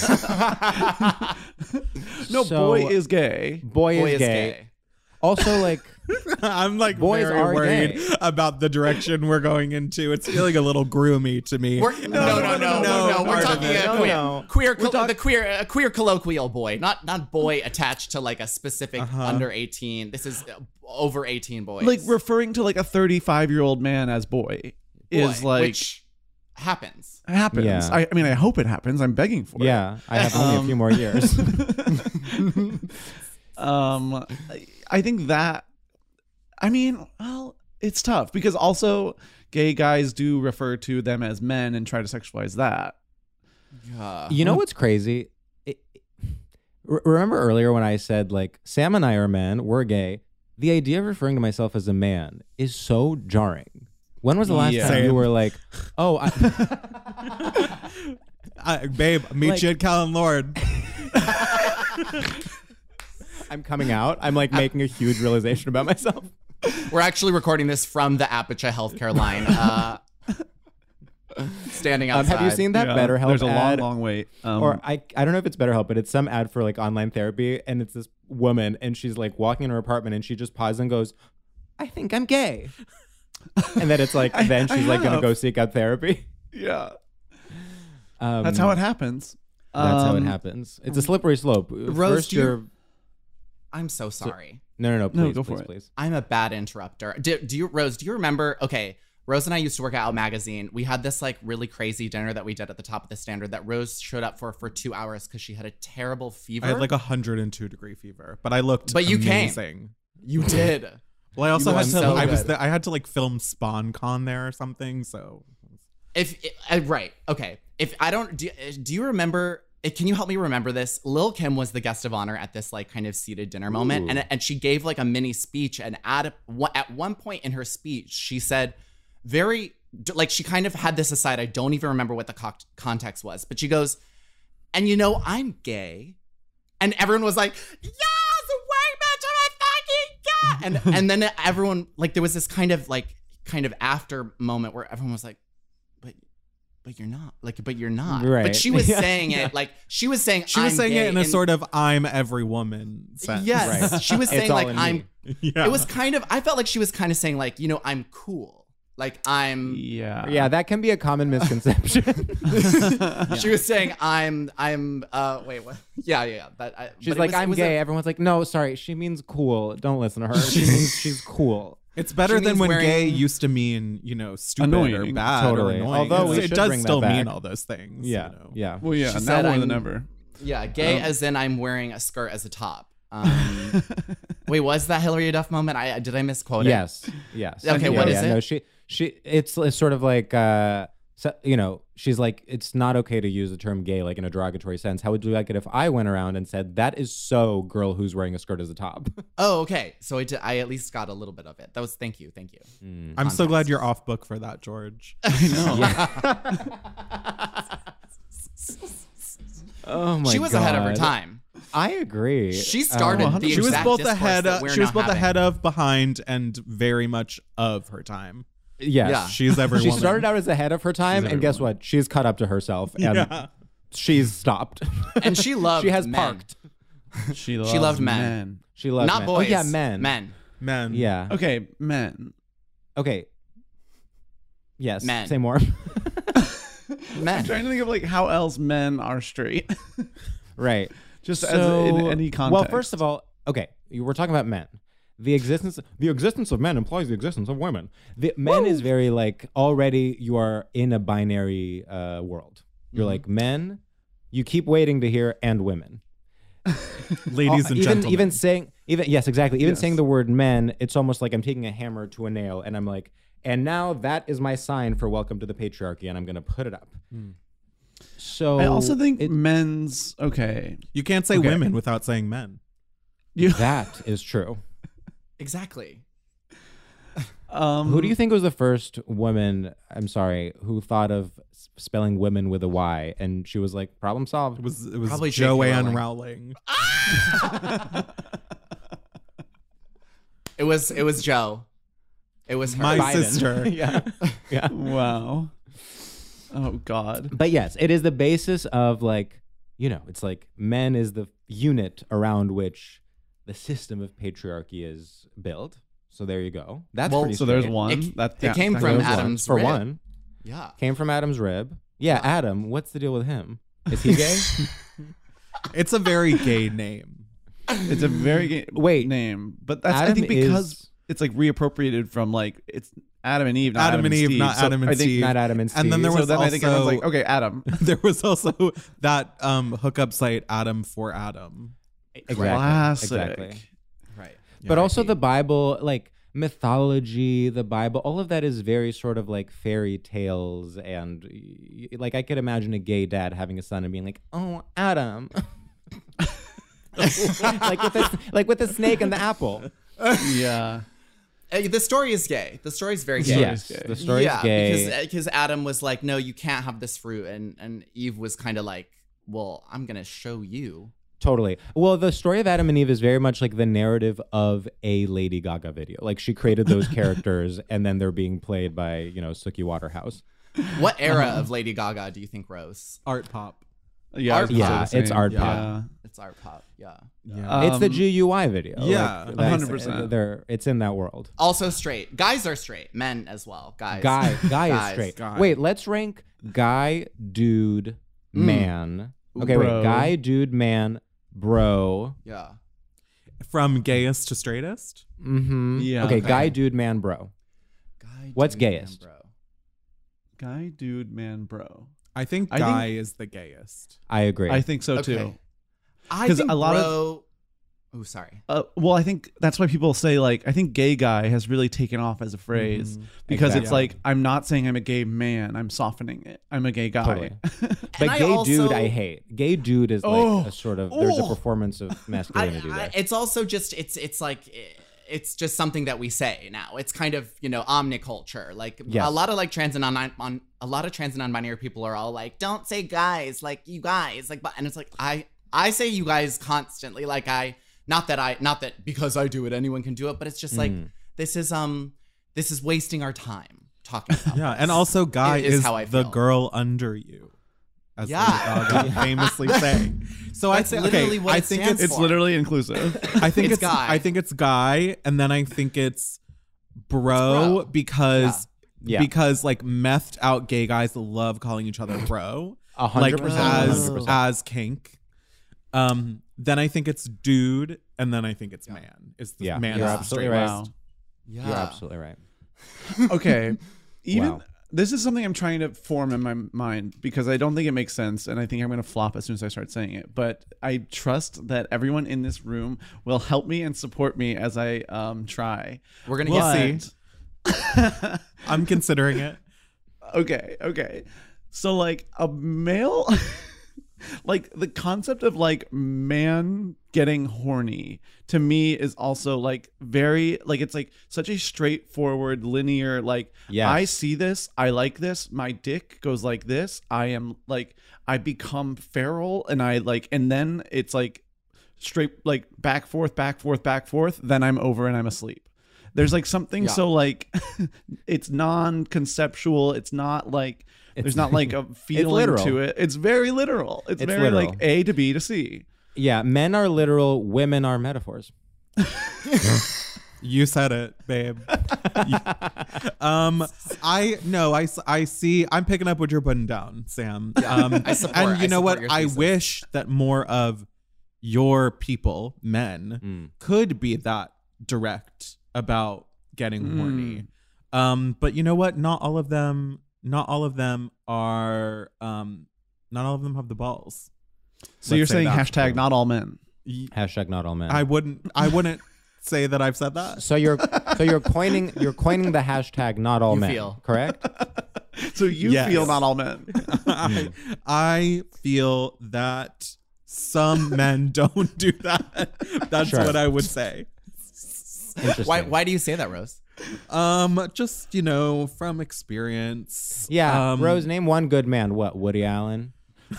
No, so, boy is gay. Boy, boy is, is gay. gay. Also, like, I'm like boys very are worried gay. about the direction we're going into. It's feeling a little groomy to me. We're, no, no, no, no, no, no. We're talking a no, queer, no. queer col- talk- the queer, a queer colloquial boy, not not boy attached to like a specific uh-huh. under eighteen. This is over eighteen boys. Like referring to like a thirty-five year old man as boy, boy is like which happens. Happens. Yeah. I, I mean, I hope it happens. I'm begging for yeah, it. Yeah, I have only um, a few more years. um, I think that. I mean, well, it's tough because also gay guys do refer to them as men and try to sexualize that. Yeah. You know what's crazy? It, it, remember earlier when I said, like, Sam and I are men, we're gay. The idea of referring to myself as a man is so jarring. When was the last yeah. time Same. you were like, oh, I... uh, babe, meet like, you at Callan Lord. I'm coming out. I'm like making a huge realization about myself. We're actually recording this from the Apicha Healthcare line. Uh, standing outside. Um, have you seen that yeah, BetterHelp There's a ad? long, long wait. Um, or I, I don't know if it's BetterHelp, but it's some ad for like online therapy, and it's this woman, and she's like walking in her apartment, and she just pauses and goes, "I think I'm gay," and then it's like, I, then she's I like have. gonna go seek out therapy. Yeah, um, that's how it happens. That's um, how it happens. It's a slippery slope. Rose, First, do you- you're. I'm so sorry. No, no, no, please, No, go please, for it. please. I'm a bad interrupter. Do, do you, Rose, do you remember? Okay, Rose and I used to work at Out Magazine. We had this like really crazy dinner that we did at the top of the Standard that Rose showed up for for two hours because she had a terrible fever. I had like a one hundred two degree fever, but I looked But you amazing. came. You did. Well, I also You had looked to. so I was. good. The, I had to like film SpawnCon there or something. So, If uh, right, okay. If I don't, do, do you remember? Can you help me remember this? Lil' Kim was the guest of honor at this like kind of seated dinner moment, Ooh. and and she gave like a mini speech. And at a, at one point in her speech, she said, very like she kind of had this aside. I don't even remember what the co- context was, but she goes, "And you know, I'm gay," and everyone was like, "Yes, white bitch, I'm a fucking gay," and and then everyone like there was this kind of like kind of after moment where everyone was like, "But." But you're not like, but you're not. Right. But she was Yeah. saying it like she was saying. she was I'm saying gay it in a and- sort of "I'm every woman" sense. Yes, Right. she was It's saying all like in I'm. me. Yeah. It was kind of. I felt like she was kind of saying like, you know, I'm cool. Like I'm. Yeah, Yeah, that can be a common misconception. She was saying I'm. I'm. Uh. Wait. What? Yeah. Yeah. yeah that. I, She's but it like, was- it I'm was gay. a- Everyone's like, no, sorry, she means cool. Don't listen to her. She means she's cool. It's better She than means when wearing- gay used to mean, you know, stupid or Annoying. bad Totally. or annoying. Although we it should does bring that still mean back. all those things. Yeah, you know? yeah. Well, yeah, She now said more I'm- than ever. Yeah. Gay Um, as in I'm wearing a skirt as a top. Um, wait, was that Hillary Duff moment? I did I misquote it? Yes, yes. Okay, yeah, what is yeah, it? No, she she it's, it's sort of like uh so, you know, she's like, it's not okay to use the term gay like in a derogatory sense. How would you like it if I went around and said that is so girl who's wearing a skirt as a top? Oh, okay. So I, did, I at least got a little bit of it. That was thank you, thank you. Mm. I'm so glad you're off book for that, George. I know. Yeah. Oh my god. She was god. ahead of her time. I agree. She started Um, the she was exact both discourse ahead. that Of, we're she was now both having. ahead of, behind, and very much of her time. Yes. Yeah. She's every She woman. started out as ahead of her time, and guess what? She's caught up to herself, and Yeah. she's stopped. And she loved She has men. parked. She loved, She loved men. men. She loves Not men. boys. Oh yeah, men. Men. Men. Yeah. Okay, men. Okay. Yes. Men. Say more. I'm Men. trying to think of like how else men are straight. Right. Just as So- in any context. Well, first of all, okay, you we're talking about men. The existence, the existence of men implies the existence of women. The men is very like already you are in a binary uh, world. You're like men. You keep waiting to hear and women. Ladies Uh, and even, gentlemen. Even saying, even yes, exactly. Even Yes. saying the word men, it's almost like I'm taking a hammer to a nail, and I'm like, and now that is my sign for welcome to the patriarchy, and I'm going to put it up. So I also think it- men's okay. You can't say Okay. women without saying men. You, that is true. Exactly. um, Who do you think was the first woman, I'm sorry, who thought of s- spelling women with a Y, and she was like, problem solved? It was it was Probably J K Joanne Rowling. Rowling. It was it was Joe. It was her. My Biden. sister. yeah. Yeah. Wow. Oh God. But yes, it is the basis of like, you know, it's like men is the unit around which the system of patriarchy is built. So there you go. That's Well, pretty So there's straight. one. It- that it yeah, came that from goes one. Adam's for rib. one. Yeah. Came from Adam's rib. Yeah, Adam. What's the deal with him? Is he gay? It's a very gay name. It's a very gay Wait. name, but that's I Adam think because is- it's like reappropriated from like it's Adam and Eve, not Adam Adam, and Eve, Steve. not So Adam and I think, Steve. Not Adam and Steve. And then there So was then also I think everyone's like, okay, Adam. there was also that um, hookup site Adam for Adam. Exactly. Classic. Exactly. Right. But Yeah, also I- the Bible, like mythology, the Bible, all of that is very sort of like fairy tales. And y- like I could imagine a gay dad having a son and being like, oh, Adam. like, with the, like with the snake and the apple. Yeah. Uh, the story is gay. The story is very gay. Yes, gay. the story's yeah, gay. because because Adam was like, no, you can't have this fruit, and and Eve was kind of like, well, I'm gonna show you. Totally. Well, the story of Adam and Eve is very much like the narrative of a Lady Gaga video. Like she created those characters and then they're being played by, you know, Suki Waterhouse. What era of Lady Gaga do you think, Rose? Art pop. Yeah, I was Art gonna pop. say the it's same. art Yeah. pop. It's art pop. Yeah. Yeah. it's the Um, G U I video. yeah, Like, one hundred that's- percent. They're, it's in that world. Also straight. Guys are straight. Men as well. Guys. Guy, guy Guys. is straight. Guy. Wait, let's rank guy, dude, man. Okay, Bro. wait. Guy, dude, man, bro. Yeah. From gayest to straightest. Mm-hmm. Yeah. Okay, Okay. guy, dude, man, bro. Guy, What's dude, man, gayest? bro. Guy, dude, man, bro. I think I guy think- is the gayest. I agree. I think so Okay. too. I 'Cause think a lot of- bro. Oh, sorry. Uh, well, I think that's why people say like I think gay guy has really taken off as a phrase because Exactly. it's like I'm not saying I'm a gay man, I'm softening it. I'm a gay guy. Totally. But I gay also- dude, I hate. Gay dude is like Oh. a sort of there's a Oh. performance of I, masculinity I, there. it's also just it's it's like it's just something that we say now. It's kind of, you know, omniculture. Like Yes. a lot of like trans and non on a lot of trans and non-binary people are all like, don't say guys, like you guys, like but and it's like I I say you guys constantly. Like I not that I not that because I do it anyone can do it, but it's just like Mm. this is um this is wasting our time talking about Yeah, this. and also guy Is is, how I the feel. girl under you. As Yeah. Lady Gaga famously saying. So I'd That's say literally okay, what I it think stands it's It's for. literally inclusive. I think It's it's, guy. I think it's guy, and then I think it's bro, bro. because Yeah. because like methed out gay guys love calling each other bro, A like hundred percent. a as hundred percent. as kink. Um, then I think it's dude, and then I think it's man. It's the Yeah, man. you're is the absolutely straightest. right. Wow. Yeah. You're absolutely right. Okay. Even Wow. this is something I'm trying to form in my mind because I don't think it makes sense and I think I'm going to flop as soon as I start saying it. But I trust that everyone in this room will help me and support me as I um try. We're gonna But- get sued. I'm considering it. Okay, okay. So like a male like the concept of like man getting horny to me is also like very like it's like such a straightforward linear like Yes. I see this, I like this, my dick goes like this, I am like I become feral and I like and then it's like straight like back forth back forth back forth then I'm over and I'm asleep. There's like something Yeah. so like it's non-conceptual, it's not like It's- there's not like a feeling literal. to it. It's very literal. It's, It's very literal. like A to B to C. Yeah, men are literal, women are metaphors. You said it, babe. um, I no, I, I see. I'm picking up what you're putting down, Sam. Um, I support- and you I know what? support your I thesis. wish that more of your people, men, Mm. could be that direct about getting horny. Um, but you know what? Not all of them. Not all of them are. Um, not all of them have the balls. So you're Let's say saying that. hashtag not all men. Hashtag not all men. I wouldn't. I wouldn't say that I've said that. so you're so you're coining you're coining the hashtag not all You men, feel. correct? So you Yes. feel not all men. I, I feel that some men don't do that. That's Sure. what I would say. Interesting. Why why do you say that, Rose? Um, just you know, from experience. Yeah, Um, Rose, name one good man. What? Woody Allen.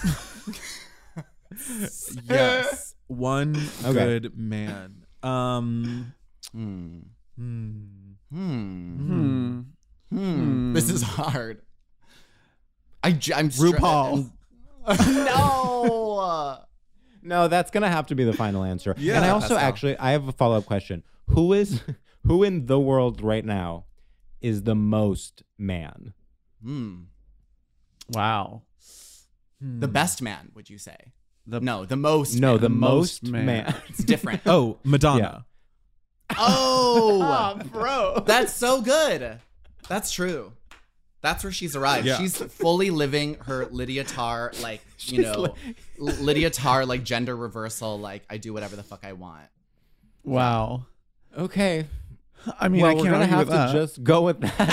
Yes, one Okay. good man. Um, Hmm. hmm. Hmm. Hmm. Hmm. This is hard. I j- I'm stra- RuPaul. no. No, that's gonna have to be the final answer. Yeah, and I also that's how. actually I have a follow up question. Who is who in the world right now is the most man? Hmm. Wow. The best man, would you say? The No, the most. No, man. the most most man. man. It's different. Oh, Madonna. Oh, bro. that's so good. That's true. That's where she's arrived. Yeah. She's fully living her Lydia Tarr, like, you know, L- Lydia Tarr, like gender reversal, like I do whatever the fuck I want. Wow. Okay. I mean, well, I we're can't gonna argue have with to that. just go with that.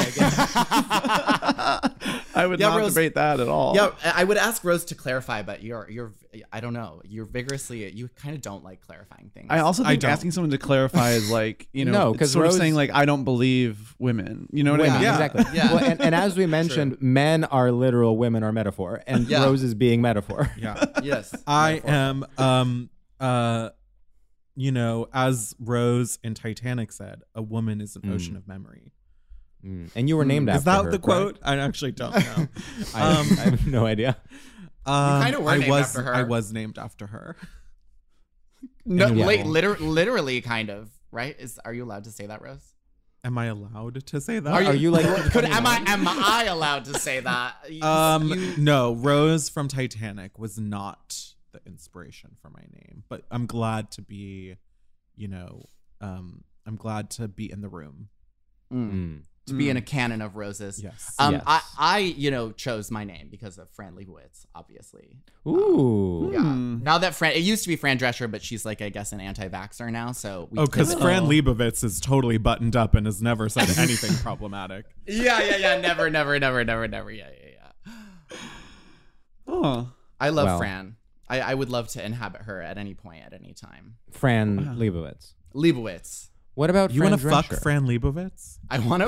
I guess. I would Yeah, not Rose- debate that at all. Yeah, I would ask Rose to clarify, but you're, you're, I don't know, you're vigorously, you kind of don't like clarifying things. I also I think don't. asking someone to clarify is like, you know, No, it's 'cause sort Rose- of saying like, I don't believe women. You know what Women, I mean? Yeah. exactly. Yeah. Well, and, and as we mentioned, men are literal, women are metaphor, and Yeah. Rose is being metaphor. Yeah. yes, I metaphor. am. Um. Uh. You know, as Rose in Titanic said, a woman is an Mm. ocean of memory. Mm. And you were named Is after that her, the correct? quote? I actually don't know. I, Um, I have no idea. Um, kinda were I named was, after her. I was named after her. No, Yeah. li- liter- literally, kind of, right? Is are you allowed to say that, Rose? Am I allowed to say that? Are you like? Could am I am I allowed to say that? You- Um. you- No, Rose from Titanic was not the inspiration for my name, but I'm glad to be. You know. Um. I'm glad to be in the room. Mm. Mm. to be in a canon of roses. Yes. Um, Yes. I, I, you know, chose my name because of Fran Lebowitz, obviously. Ooh. Yeah. Hmm. Now that Fran, it used to be Fran Drescher, but she's like, I guess, an anti-vaxxer now. So we Oh, because pivoted. Fran Lebowitz is totally buttoned up and has never said anything problematic. Yeah, yeah, yeah. Never, never, never, never, never. Yeah, yeah, yeah. Oh. I love Well. Fran. I, I would love to inhabit her at any point, at any time. Fran Lebowitz. Lebowitz. What about You Fran want to fuck Drescher? Fran Lebowitz? I want to.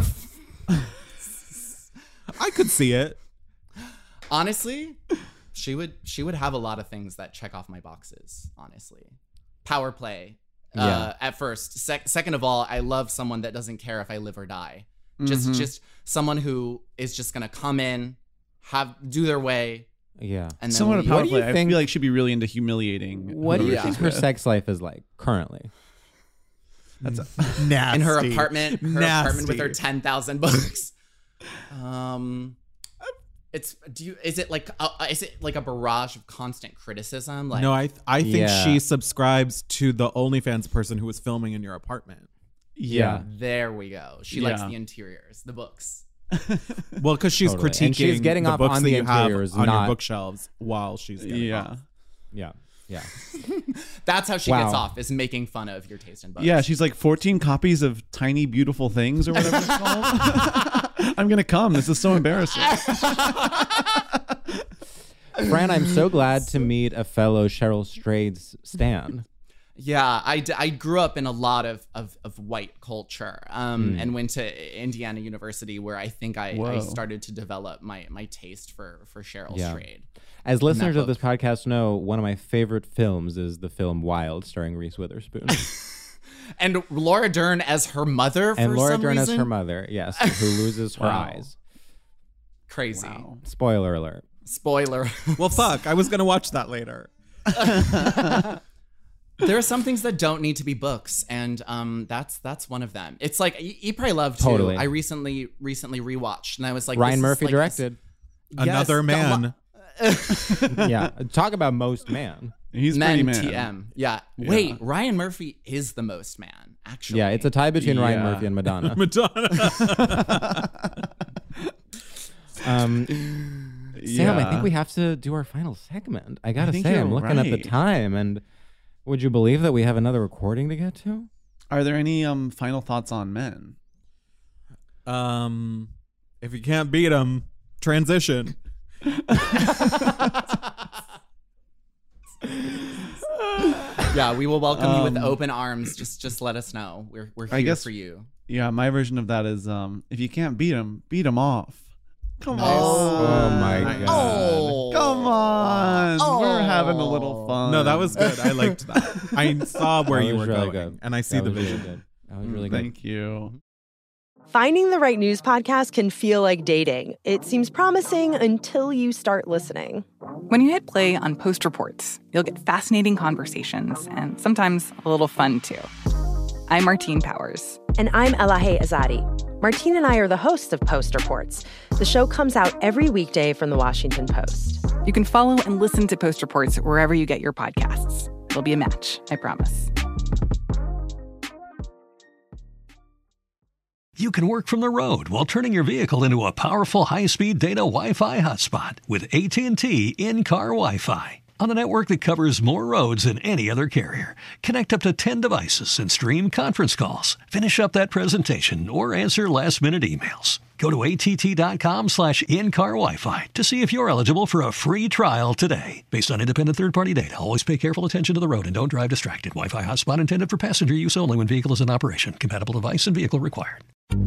F- I could see it. Honestly, she would. She would have a lot of things that check off my boxes. Honestly, power play. Uh, Yeah. At first, Sec- second of all, I love someone that doesn't care if I live or die. Just, Mhm. just someone who is just gonna come in, have do their way, Yeah. and then Someone leave. of power What do you play, I think- feel like should be really into humiliating. What do you whoever think she's her with. sex life is like currently? That's a, Nasty. in her apartment, her apartment with her Nasty. ten thousand books. Um, it's do you is it like a, is it like a barrage of constant criticism? Like No, I th- I think Yeah. she subscribes to the OnlyFans person who was filming in your apartment. yeah. there we go. She likes Yeah. the interiors, the books. Well, because she's Totally. critiquing And she's getting the off books on that the you have interiors, on not- your bookshelves while she's getting Yeah. off. Yeah. Yeah. That's how she Wow. gets off, is making fun of your taste in books. Yeah, she's like fourteen copies of Tiny Beautiful Things or whatever it's called. I'm gonna come. This is so embarrassing. Fran, I'm so glad to meet a fellow Cheryl Strayed's stan. Yeah, I, d- I grew up in a lot of, of, of white culture um, Mm. and went to Indiana University, where I think I, I Whoa. started to develop my, my taste for, for Cheryl Yeah. Strayed. As listeners of book. this podcast know, one of my favorite films is the film Wild, starring Reese Witherspoon. And Laura Dern as her mother for and Laura some Dern reason? as her mother, yes, who loses her Wow. eyes. Crazy. Wow. Spoiler alert. Spoiler. Well, fuck. I was going to watch that later. There are some things that don't need to be books, and um, that's that's one of them. It's like you, you probably love too. Totally. I recently recently rewatched, and I was like, Ryan this is Murphy like directed. Yes, Another man. Yeah. Talk about most man. He's Men pretty man. T M. Yeah. Wait, Ryan Murphy is the most man, actually. Yeah, it's a tie between Ryan Yeah. Murphy and Madonna. Madonna. um, Sam, I think Yeah. we have to do our final segment. I gotta think say, I'm you're looking at the right. time, and would you believe that we have another recording to get to? Are there any um final thoughts on Men? um, if you can't beat him, transition. Yeah, we will welcome you with Um, open arms. Just just let us know. We're we're here I guess for you. Yeah, my version of that is um if you can't beat him, beat him off. Come Nice. on. Oh my god. Oh, Come on. We're having a little fun. No, that was good. I liked that. I saw where That you was were really going, good. and I see That the was really vision. good. That was really good. Thank you. Finding the right news podcast can feel like dating. It seems promising until you start listening. When you hit play on Post Reports, you'll get fascinating conversations and sometimes a little fun, too. I'm Martine Powers. And I'm Elahe Azadi. Martine and I are the hosts of Post Reports. The show comes out every weekday from the Washington Post. You can follow and listen to Post Reports wherever you get your podcasts. It'll be a match, I promise. You can work from the road while turning your vehicle into a powerful high-speed data Wi-Fi hotspot with A T and T in-car Wi-Fi. On a network that covers more roads than any other carrier. Connect up to ten devices and stream conference calls. Finish up that presentation or answer last-minute emails. Go to att.com slash in-car Wi-Fi to see if you're eligible for a free trial today. Based on independent third-party data, always pay careful attention to the road and don't drive distracted. Wi-Fi hotspot intended for passenger use only when vehicle is in operation. Compatible device and vehicle required.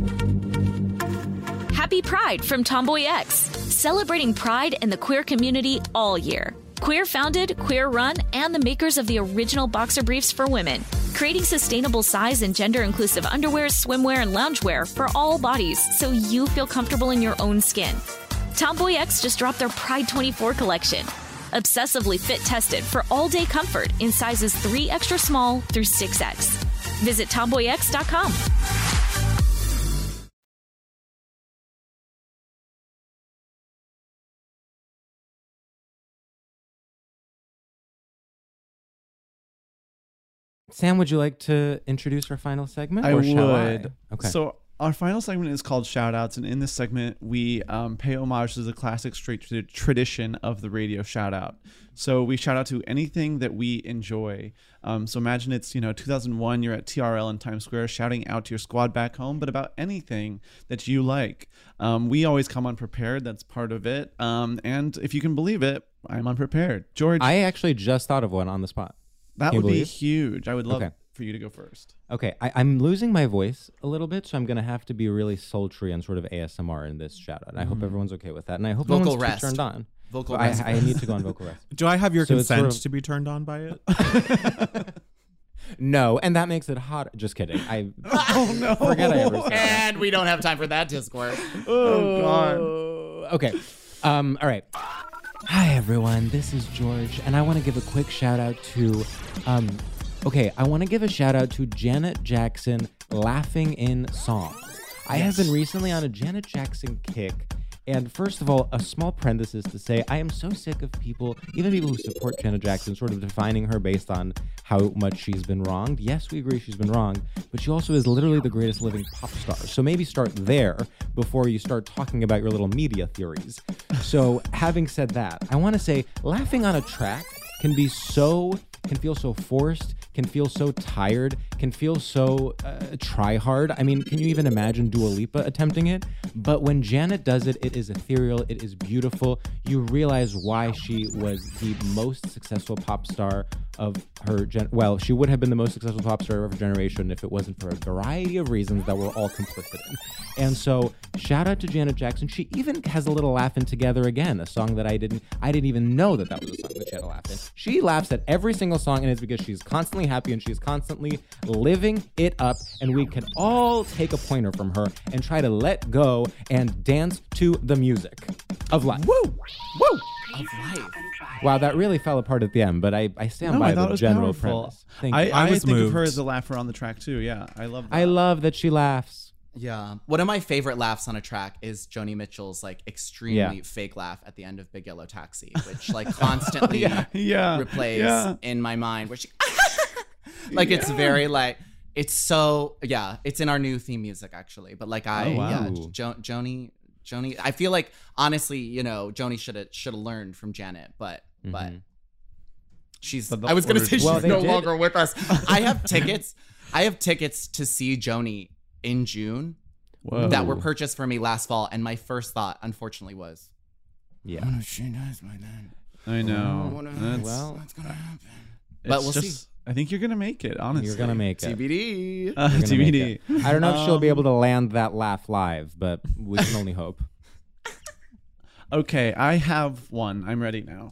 Happy Pride from Tomboy X, celebrating pride and the queer community all year. Queer founded, queer run, and the makers of the original boxer briefs for women, creating sustainable size and gender inclusive underwear, swimwear, and loungewear for all bodies so you feel comfortable in your own skin. Tomboy X just dropped their Pride twenty-four collection. Obsessively fit tested for all day comfort in sizes three extra small through six X. Visit tomboy x dot com. Sam, would you like to introduce our final segment? I or would. shall I? Okay. So our final segment is called Shoutouts, and in this segment, we um, pay homage to the classic straight tra- tradition of the radio shoutout. So we shout out to anything that we enjoy. Um, so imagine it's you know two thousand one, you're at T R L in Times Square, shouting out to your squad back home, but about anything that you like. Um, we always come unprepared. That's part of it. Um, and if you can believe it, I'm unprepared. George, I actually just thought of one on the spot. that Can you would be believe? huge. I would love Okay. for you to go first. Okay, I, I'm losing my voice a little bit, so I'm going to have to be really sultry and sort of A S M R in this shout out. I hope everyone's okay with that, and I hope Vocal everyone's too rest. turned on. Vocal I, rest. I need to go on vocal rest. Do I have your So it's consent sort of- to be turned on by it? No, and that makes it hot. Just kidding. I Oh no! forget I ever said that. And we don't have time for that discourse. Oh god! Okay. Um, all right. Hi, everyone. This is George, and I want to give a quick shout out to. Um, okay, I want to give a shout out to Janet Jackson laughing in songs. I have been recently on a Janet Jackson kick. And first of all, a small parenthesis to say, I am so sick of people, even people who support Janet Jackson, sort of defining her based on how much she's been wronged. Yes, we agree she's been wronged, but she also is literally the greatest living pop star. So maybe start there before you start talking about your little media theories. So having said that, I want to say laughing on a track can be so, can feel so forced, can feel so tired, can feel so uh, try hard. I mean, can you even imagine Dua Lipa attempting it? But when Janet does it, it is ethereal, it is beautiful. You realize why she was the most successful pop star of her gen- well, she would have been the most successful pop star of her generation if it wasn't for a variety of reasons that we're all complicit in. And so, shout out to Janet Jackson. She even has a little laugh in Together Again, a song that I didn't I didn't even know that that was a song that she had a laugh in. She laughs at every single song, and it's because she's constantly happy and she's constantly living it up, and we can all take a pointer from her and try to let go and dance to the music of life. Woo! Woo! Of life. Wow, that really fell apart at the end, but I, I stand No, by I thought the it was general powerful. premise. Thank I, you. I, I was think moved. of her as a laugher on the track too. Yeah, I love that. I love that she laughs. Yeah. One of my favorite laughs on a track is Joni Mitchell's like extremely Yeah. fake laugh at the end of Big Yellow Taxi, which like constantly yeah, yeah, replays yeah. in my mind, where she like Yeah. it's very like it's so yeah, it's in our new theme music actually. But like I Oh, wow. yeah, jo- Joni Joni I feel like honestly, you know, Joni should have should have learned from Janet, but Mm-hmm. but she's But the I was gonna order- say she's Well, they no did- longer with us. I have tickets. I have tickets to see Joni in June. Whoa. That were purchased for me last fall, and my first thought, unfortunately, was, Yeah. "Oh, she dies by then." I know. What if- That's, well, what's gonna happen? it's But we'll just, see. I think you're gonna make it. Honestly, You're gonna make it. T B D. Uh, You're gonna T B D. make it. I don't know if she'll be Um, able to land that laugh live, but we can only hope. Okay, I have one. I'm ready now.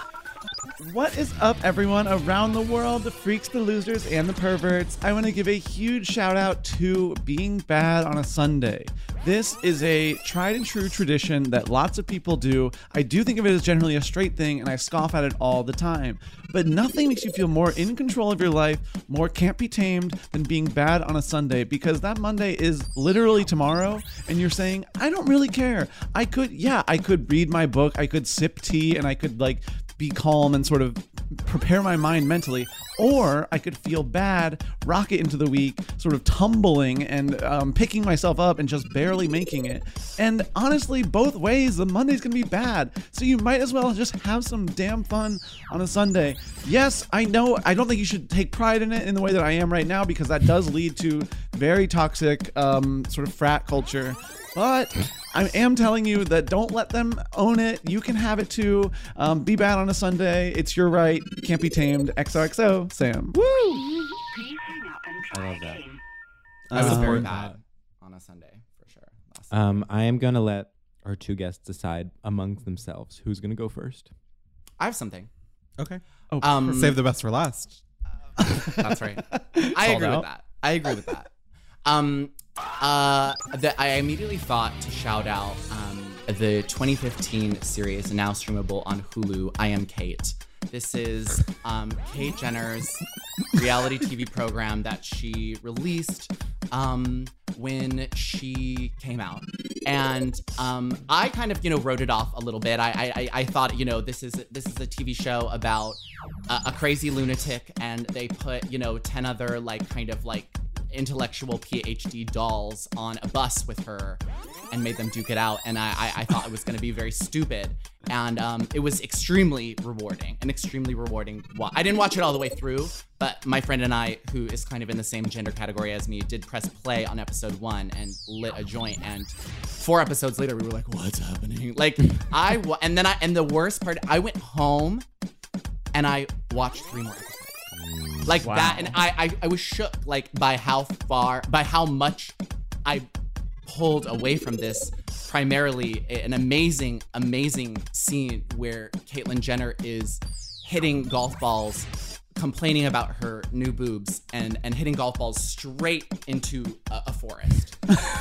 What is up, everyone around the world, the freaks, the losers, and the perverts? I want to give a huge shout out to Being Bad on a Sunday. This is a tried and true tradition that lots of people do. I do think of it as generally a straight thing, and I scoff at it all the time. But nothing makes you feel more in control of your life, more can't be tamed than being bad on a Sunday, because that Monday is literally tomorrow, and you're saying, I don't really care. I could, yeah, I could read my book, I could sip tea, and I could like be calm and sort of prepare my mind mentally, or I could feel bad, rocket into the week, sort of tumbling and um, picking myself up and just barely making it. And honestly, both ways, the Monday's gonna be bad. So you might as well just have some damn fun on a Sunday. Yes, I know, I don't think you should take pride in it in the way that I am right now, because that does lead to very toxic um, sort of frat culture. But I am telling you that don't let them own it. You can have it too. Um, be bad on a Sunday. It's your right. Can't be tamed. X O X O, Sam. Woo! I love that. I was very Um, bad on a Sunday for sure. Last Um, I am gonna let our two guests decide among themselves who's gonna go first. I have something. Okay. Oh, Um, Save the best for last. That's right. I Called agree out. with that. I agree with that. Um, uh, that I immediately thought to shout out um, the twenty fifteen series, now streamable on Hulu, I Am Kate. This is um, Kate Jenner's reality T V program that she released um, when she came out. And um, I kind of, you know, wrote it off a little bit. I, I, I thought, you know, this is this is a T V show about a, a crazy lunatic, and they put, you know, ten other like kind of like intellectual P H D dolls on a bus with her and made them duke it out. And I, I, I thought it was going to be very stupid. And um, it was extremely rewarding, an extremely rewarding. Wa- I didn't watch it all the way through, but my friend and I, who is kind of in the same gender category as me, did press play on episode one and lit a joint. And four episodes later, we were like, "What's happening?" Like I, wa- and then I, and the worst part, I went home and I watched three more episodes. Like Wow. that, and I, I I was shook like by how far, by how much I pulled away from this. Primarily an amazing, amazing scene where Caitlyn Jenner is hitting golf balls, complaining about her new boobs, and and hitting golf balls straight into a, a forest.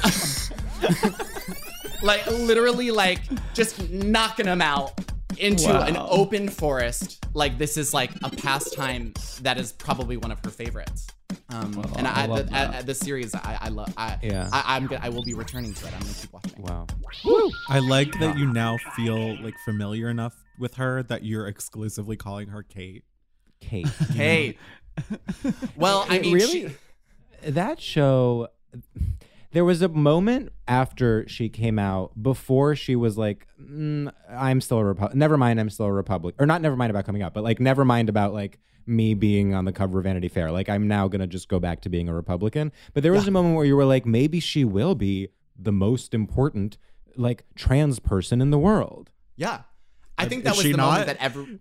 Like literally, like just knocking them out into Wow. an open forest. Like this is like a pastime that is probably one of her favorites. Um, Well, and I I, love the, that. I, the series, I, I love. I, Yeah. I, I'm gonna, I will be returning to it. I'm gonna keep watching. Wow. I like that you now feel like familiar enough with her that you're exclusively calling her Kate. Kate. Kate. Well, I It mean, really, she, that show. There was a moment after she came out, before she was like, mm, I'm still a Republican. Never mind, I'm still a Republican. Or not never mind about coming out, but like never mind about like me being on the cover of Vanity Fair. Like I'm now going to just go back to being a Republican. But there was yeah. a moment where you were like, maybe she will be the most important like trans person in the world. Yeah. I think that is was the not? moment that every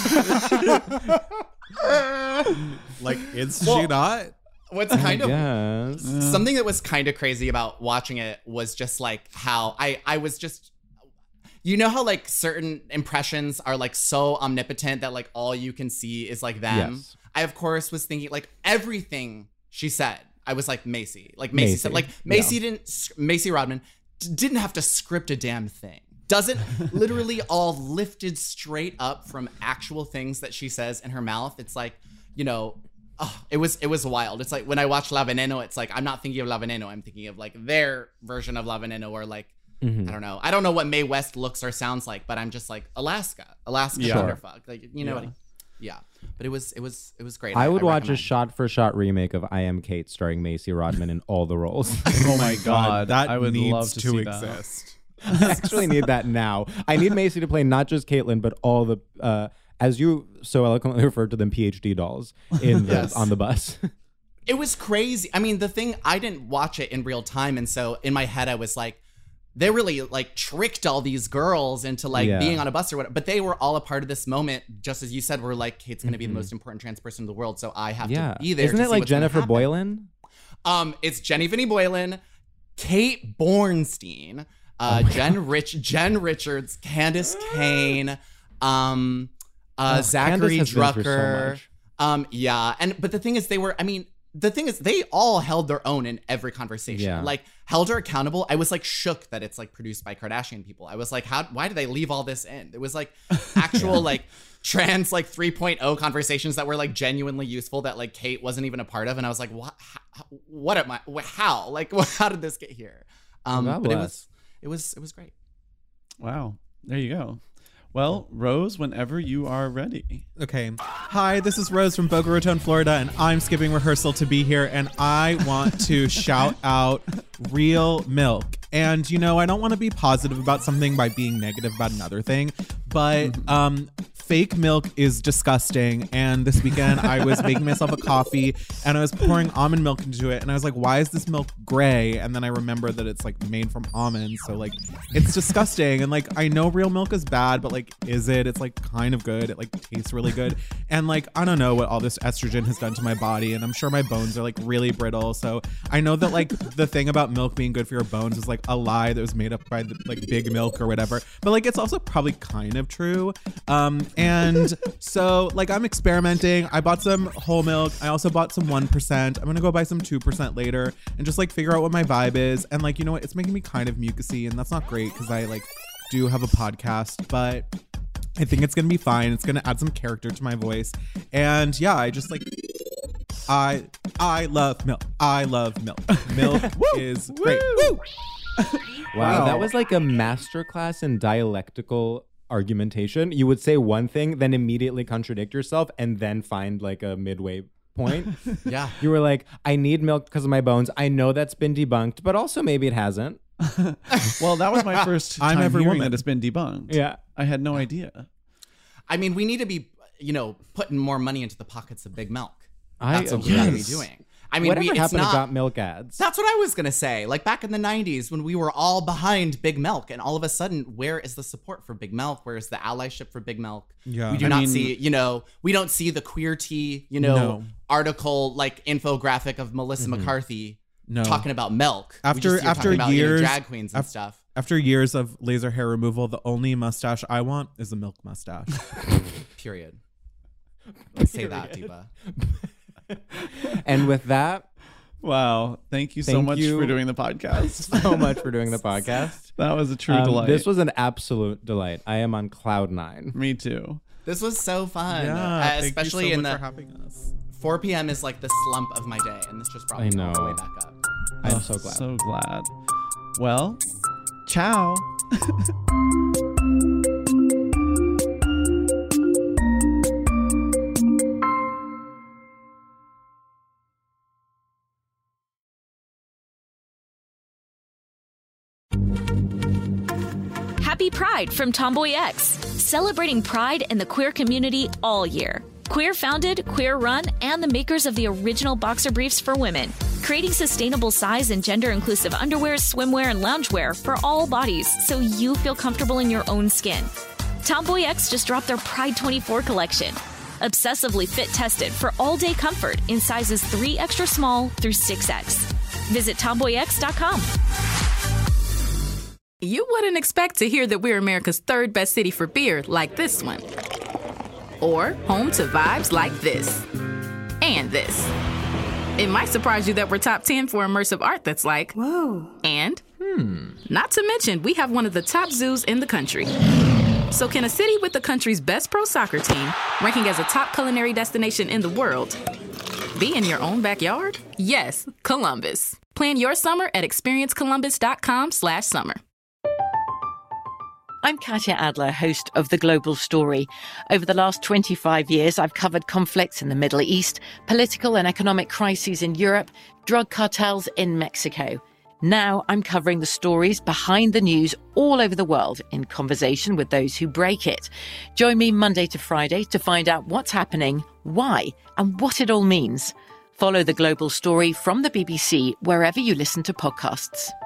like is well, she not? What's kind of yes. something that was kind of crazy about watching it was just like how I I was just, you know how like certain impressions are like so omnipotent that like all you can see is like them. Yes. I of course was thinking like everything she said. I was like Macy, like Macy, Macy. said, like Macy Yeah. didn't Macy Rodman d- didn't have to script a damn thing. Doesn't literally all lifted straight up from actual things that she says in her mouth. It's like, you know, oh, it was it was wild. It's like when I watch La Veneno, it's like I'm not thinking of La Veneno. I'm thinking of like their version of La Veneno, or like Mm-hmm. I don't know. I don't know what Mae West looks or sounds like, but I'm just like Alaska, Alaska Yeah. Thunderfuck. Like you know Yeah. what? I, yeah. But it was it was it was great. I would watch recommend. a shot-for-shot remake of I Am Kate starring Macy Rodman in all the roles. Oh my God, that I would needs love to, to see exist. I actually need that now. I need Macy to play not just Caitlyn, but all the, uh, as you so eloquently referred to them, P H D dolls in the, Yes. on the bus. It was crazy. I mean, the thing, I didn't watch it in real time, and so in my head I was like, they really like tricked all these girls into like Yeah. being on a bus or whatever. But they were all a part of this moment, just as you said, we're like, Kate's going to be Mm-hmm. the most important trans person in the world, so I have Yeah. to be there. Isn't to it see like what's gonna Jennifer happen. Boylan? Um, it's Jenny Vinnie Boylan, Kate Bornstein, uh, Oh Jen Rich, Jen Richards, Candace Kane, um, uh, Oh, Zachary Candace has been through so Drucker. much. Um, yeah, and but the thing is, they were. I mean, the thing is, they all held their own in every conversation. Yeah. Like held her accountable. I was like shook that it's like produced by Kardashian people. I was like, how? Why did they leave all this in? It was like actual like trans like three point oh conversations that were like genuinely useful that like Kate wasn't even a part of, and I was like, what? How, what am I? wh- How? Like, how did this get here? Um, God but it bless. was, it was, it was great. Wow, there you go. Well, Rose, whenever you are ready. Okay. Hi, this is Rose from Boca Raton, Florida, and I'm skipping rehearsal to be here. And I want to shout out Real Milk. And, you know, I don't want to be positive about something by being negative about another thing, but um, fake milk is disgusting. And this weekend I was making myself a coffee and I was pouring almond milk into it. And I was like, why is this milk gray? And then I remember that it's like made from almonds. So like, it's disgusting. And like, I know real milk is bad, but like, is it? It's like kind of good. It like tastes really good. And like, I don't know what all this estrogen has done to my body. And I'm sure my bones are like really brittle. So I know that like the thing about milk being good for your bones is like a lie that was made up by the, like Big Milk or whatever. But like, it's also probably kind of true. Um, and so like I'm experimenting. I bought some whole milk. I also bought some one percent. I'm going to go buy some two percent later and just like figure out what my vibe is. And like, you know what? It's making me kind of mucusy and that's not great because I like do have a podcast, but I think it's going to be fine. It's going to add some character to my voice. And yeah, I just like, I, I love milk. I love milk. Milk is great. Woo! Wow, that was like a masterclass in dialectical argumentation. You would say one thing, then immediately contradict yourself, and then find like a midway point. Yeah. You were like, I need milk because of my bones. I know that's been debunked, but also maybe it hasn't. Well, that was my first I'm time every hearing woman. that it's been debunked. Yeah. I had no idea. I mean, we need to be, you know, putting more money into the pockets of Big Milk. I That's what we gotta be yes. doing. I mean, Whatever we, it's happened not, to Got Milk ads? That's what I was gonna say. Like back in the nineties when we were all behind Big Milk, and all of a sudden, where is the support for Big Milk? Where is the allyship for Big Milk? Yeah. We do I not mean- see, you know, we don't see the queer tea, you know, No. article like infographic of Melissa McCarthy No. talking about milk. We After- just see her after talking about, you know, years- drag queens and af- stuff. After years of laser hair removal, the only mustache I want is a milk mustache. Period. Let's say that, Diva. And with that, Wow. Thank you so Thank much you. for doing the podcast. so much for doing the podcast. That was a true Um, delight. This was an absolute delight. I am on cloud nine. Me too. This was so fun. Yeah, Uh, thank you especially so in much the for having us. four p.m. is like the slump of my day, and this just brought I me all the know. way back up. I'm Oh, so glad. So glad. Well, ciao. Happy Happy Pride from Tomboy X, celebrating pride and the queer community all year. Queer founded, queer run, and the makers of the original boxer briefs for women, creating sustainable size and gender inclusive underwear, swimwear, and loungewear for all bodies so you feel comfortable in your own skin. Tomboy X just dropped their Pride twenty-four collection. Obsessively fit tested for all day comfort in sizes three extra small through six X. Visit tomboy x dot com. You wouldn't expect to hear that we're America's third best city for beer like this one. Or home to vibes like this. And this. It might surprise you that we're top ten for immersive art that's like, whoa. And, hmm, not to mention, we have one of the top zoos in the country. So can a city with the country's best pro soccer team, ranking as a top culinary destination in the world, be in your own backyard? Yes, Columbus. Plan your summer at experience columbus dot com slash summer. I'm Katya Adler, host of The Global Story. Over the last twenty-five years, I've covered conflicts in the Middle East, political and economic crises in Europe, drug cartels in Mexico. Now I'm covering the stories behind the news all over the world in conversation with those who break it. Join me Monday to Friday to find out what's happening, why, and what it all means. Follow The Global Story from the B B C wherever you listen to podcasts.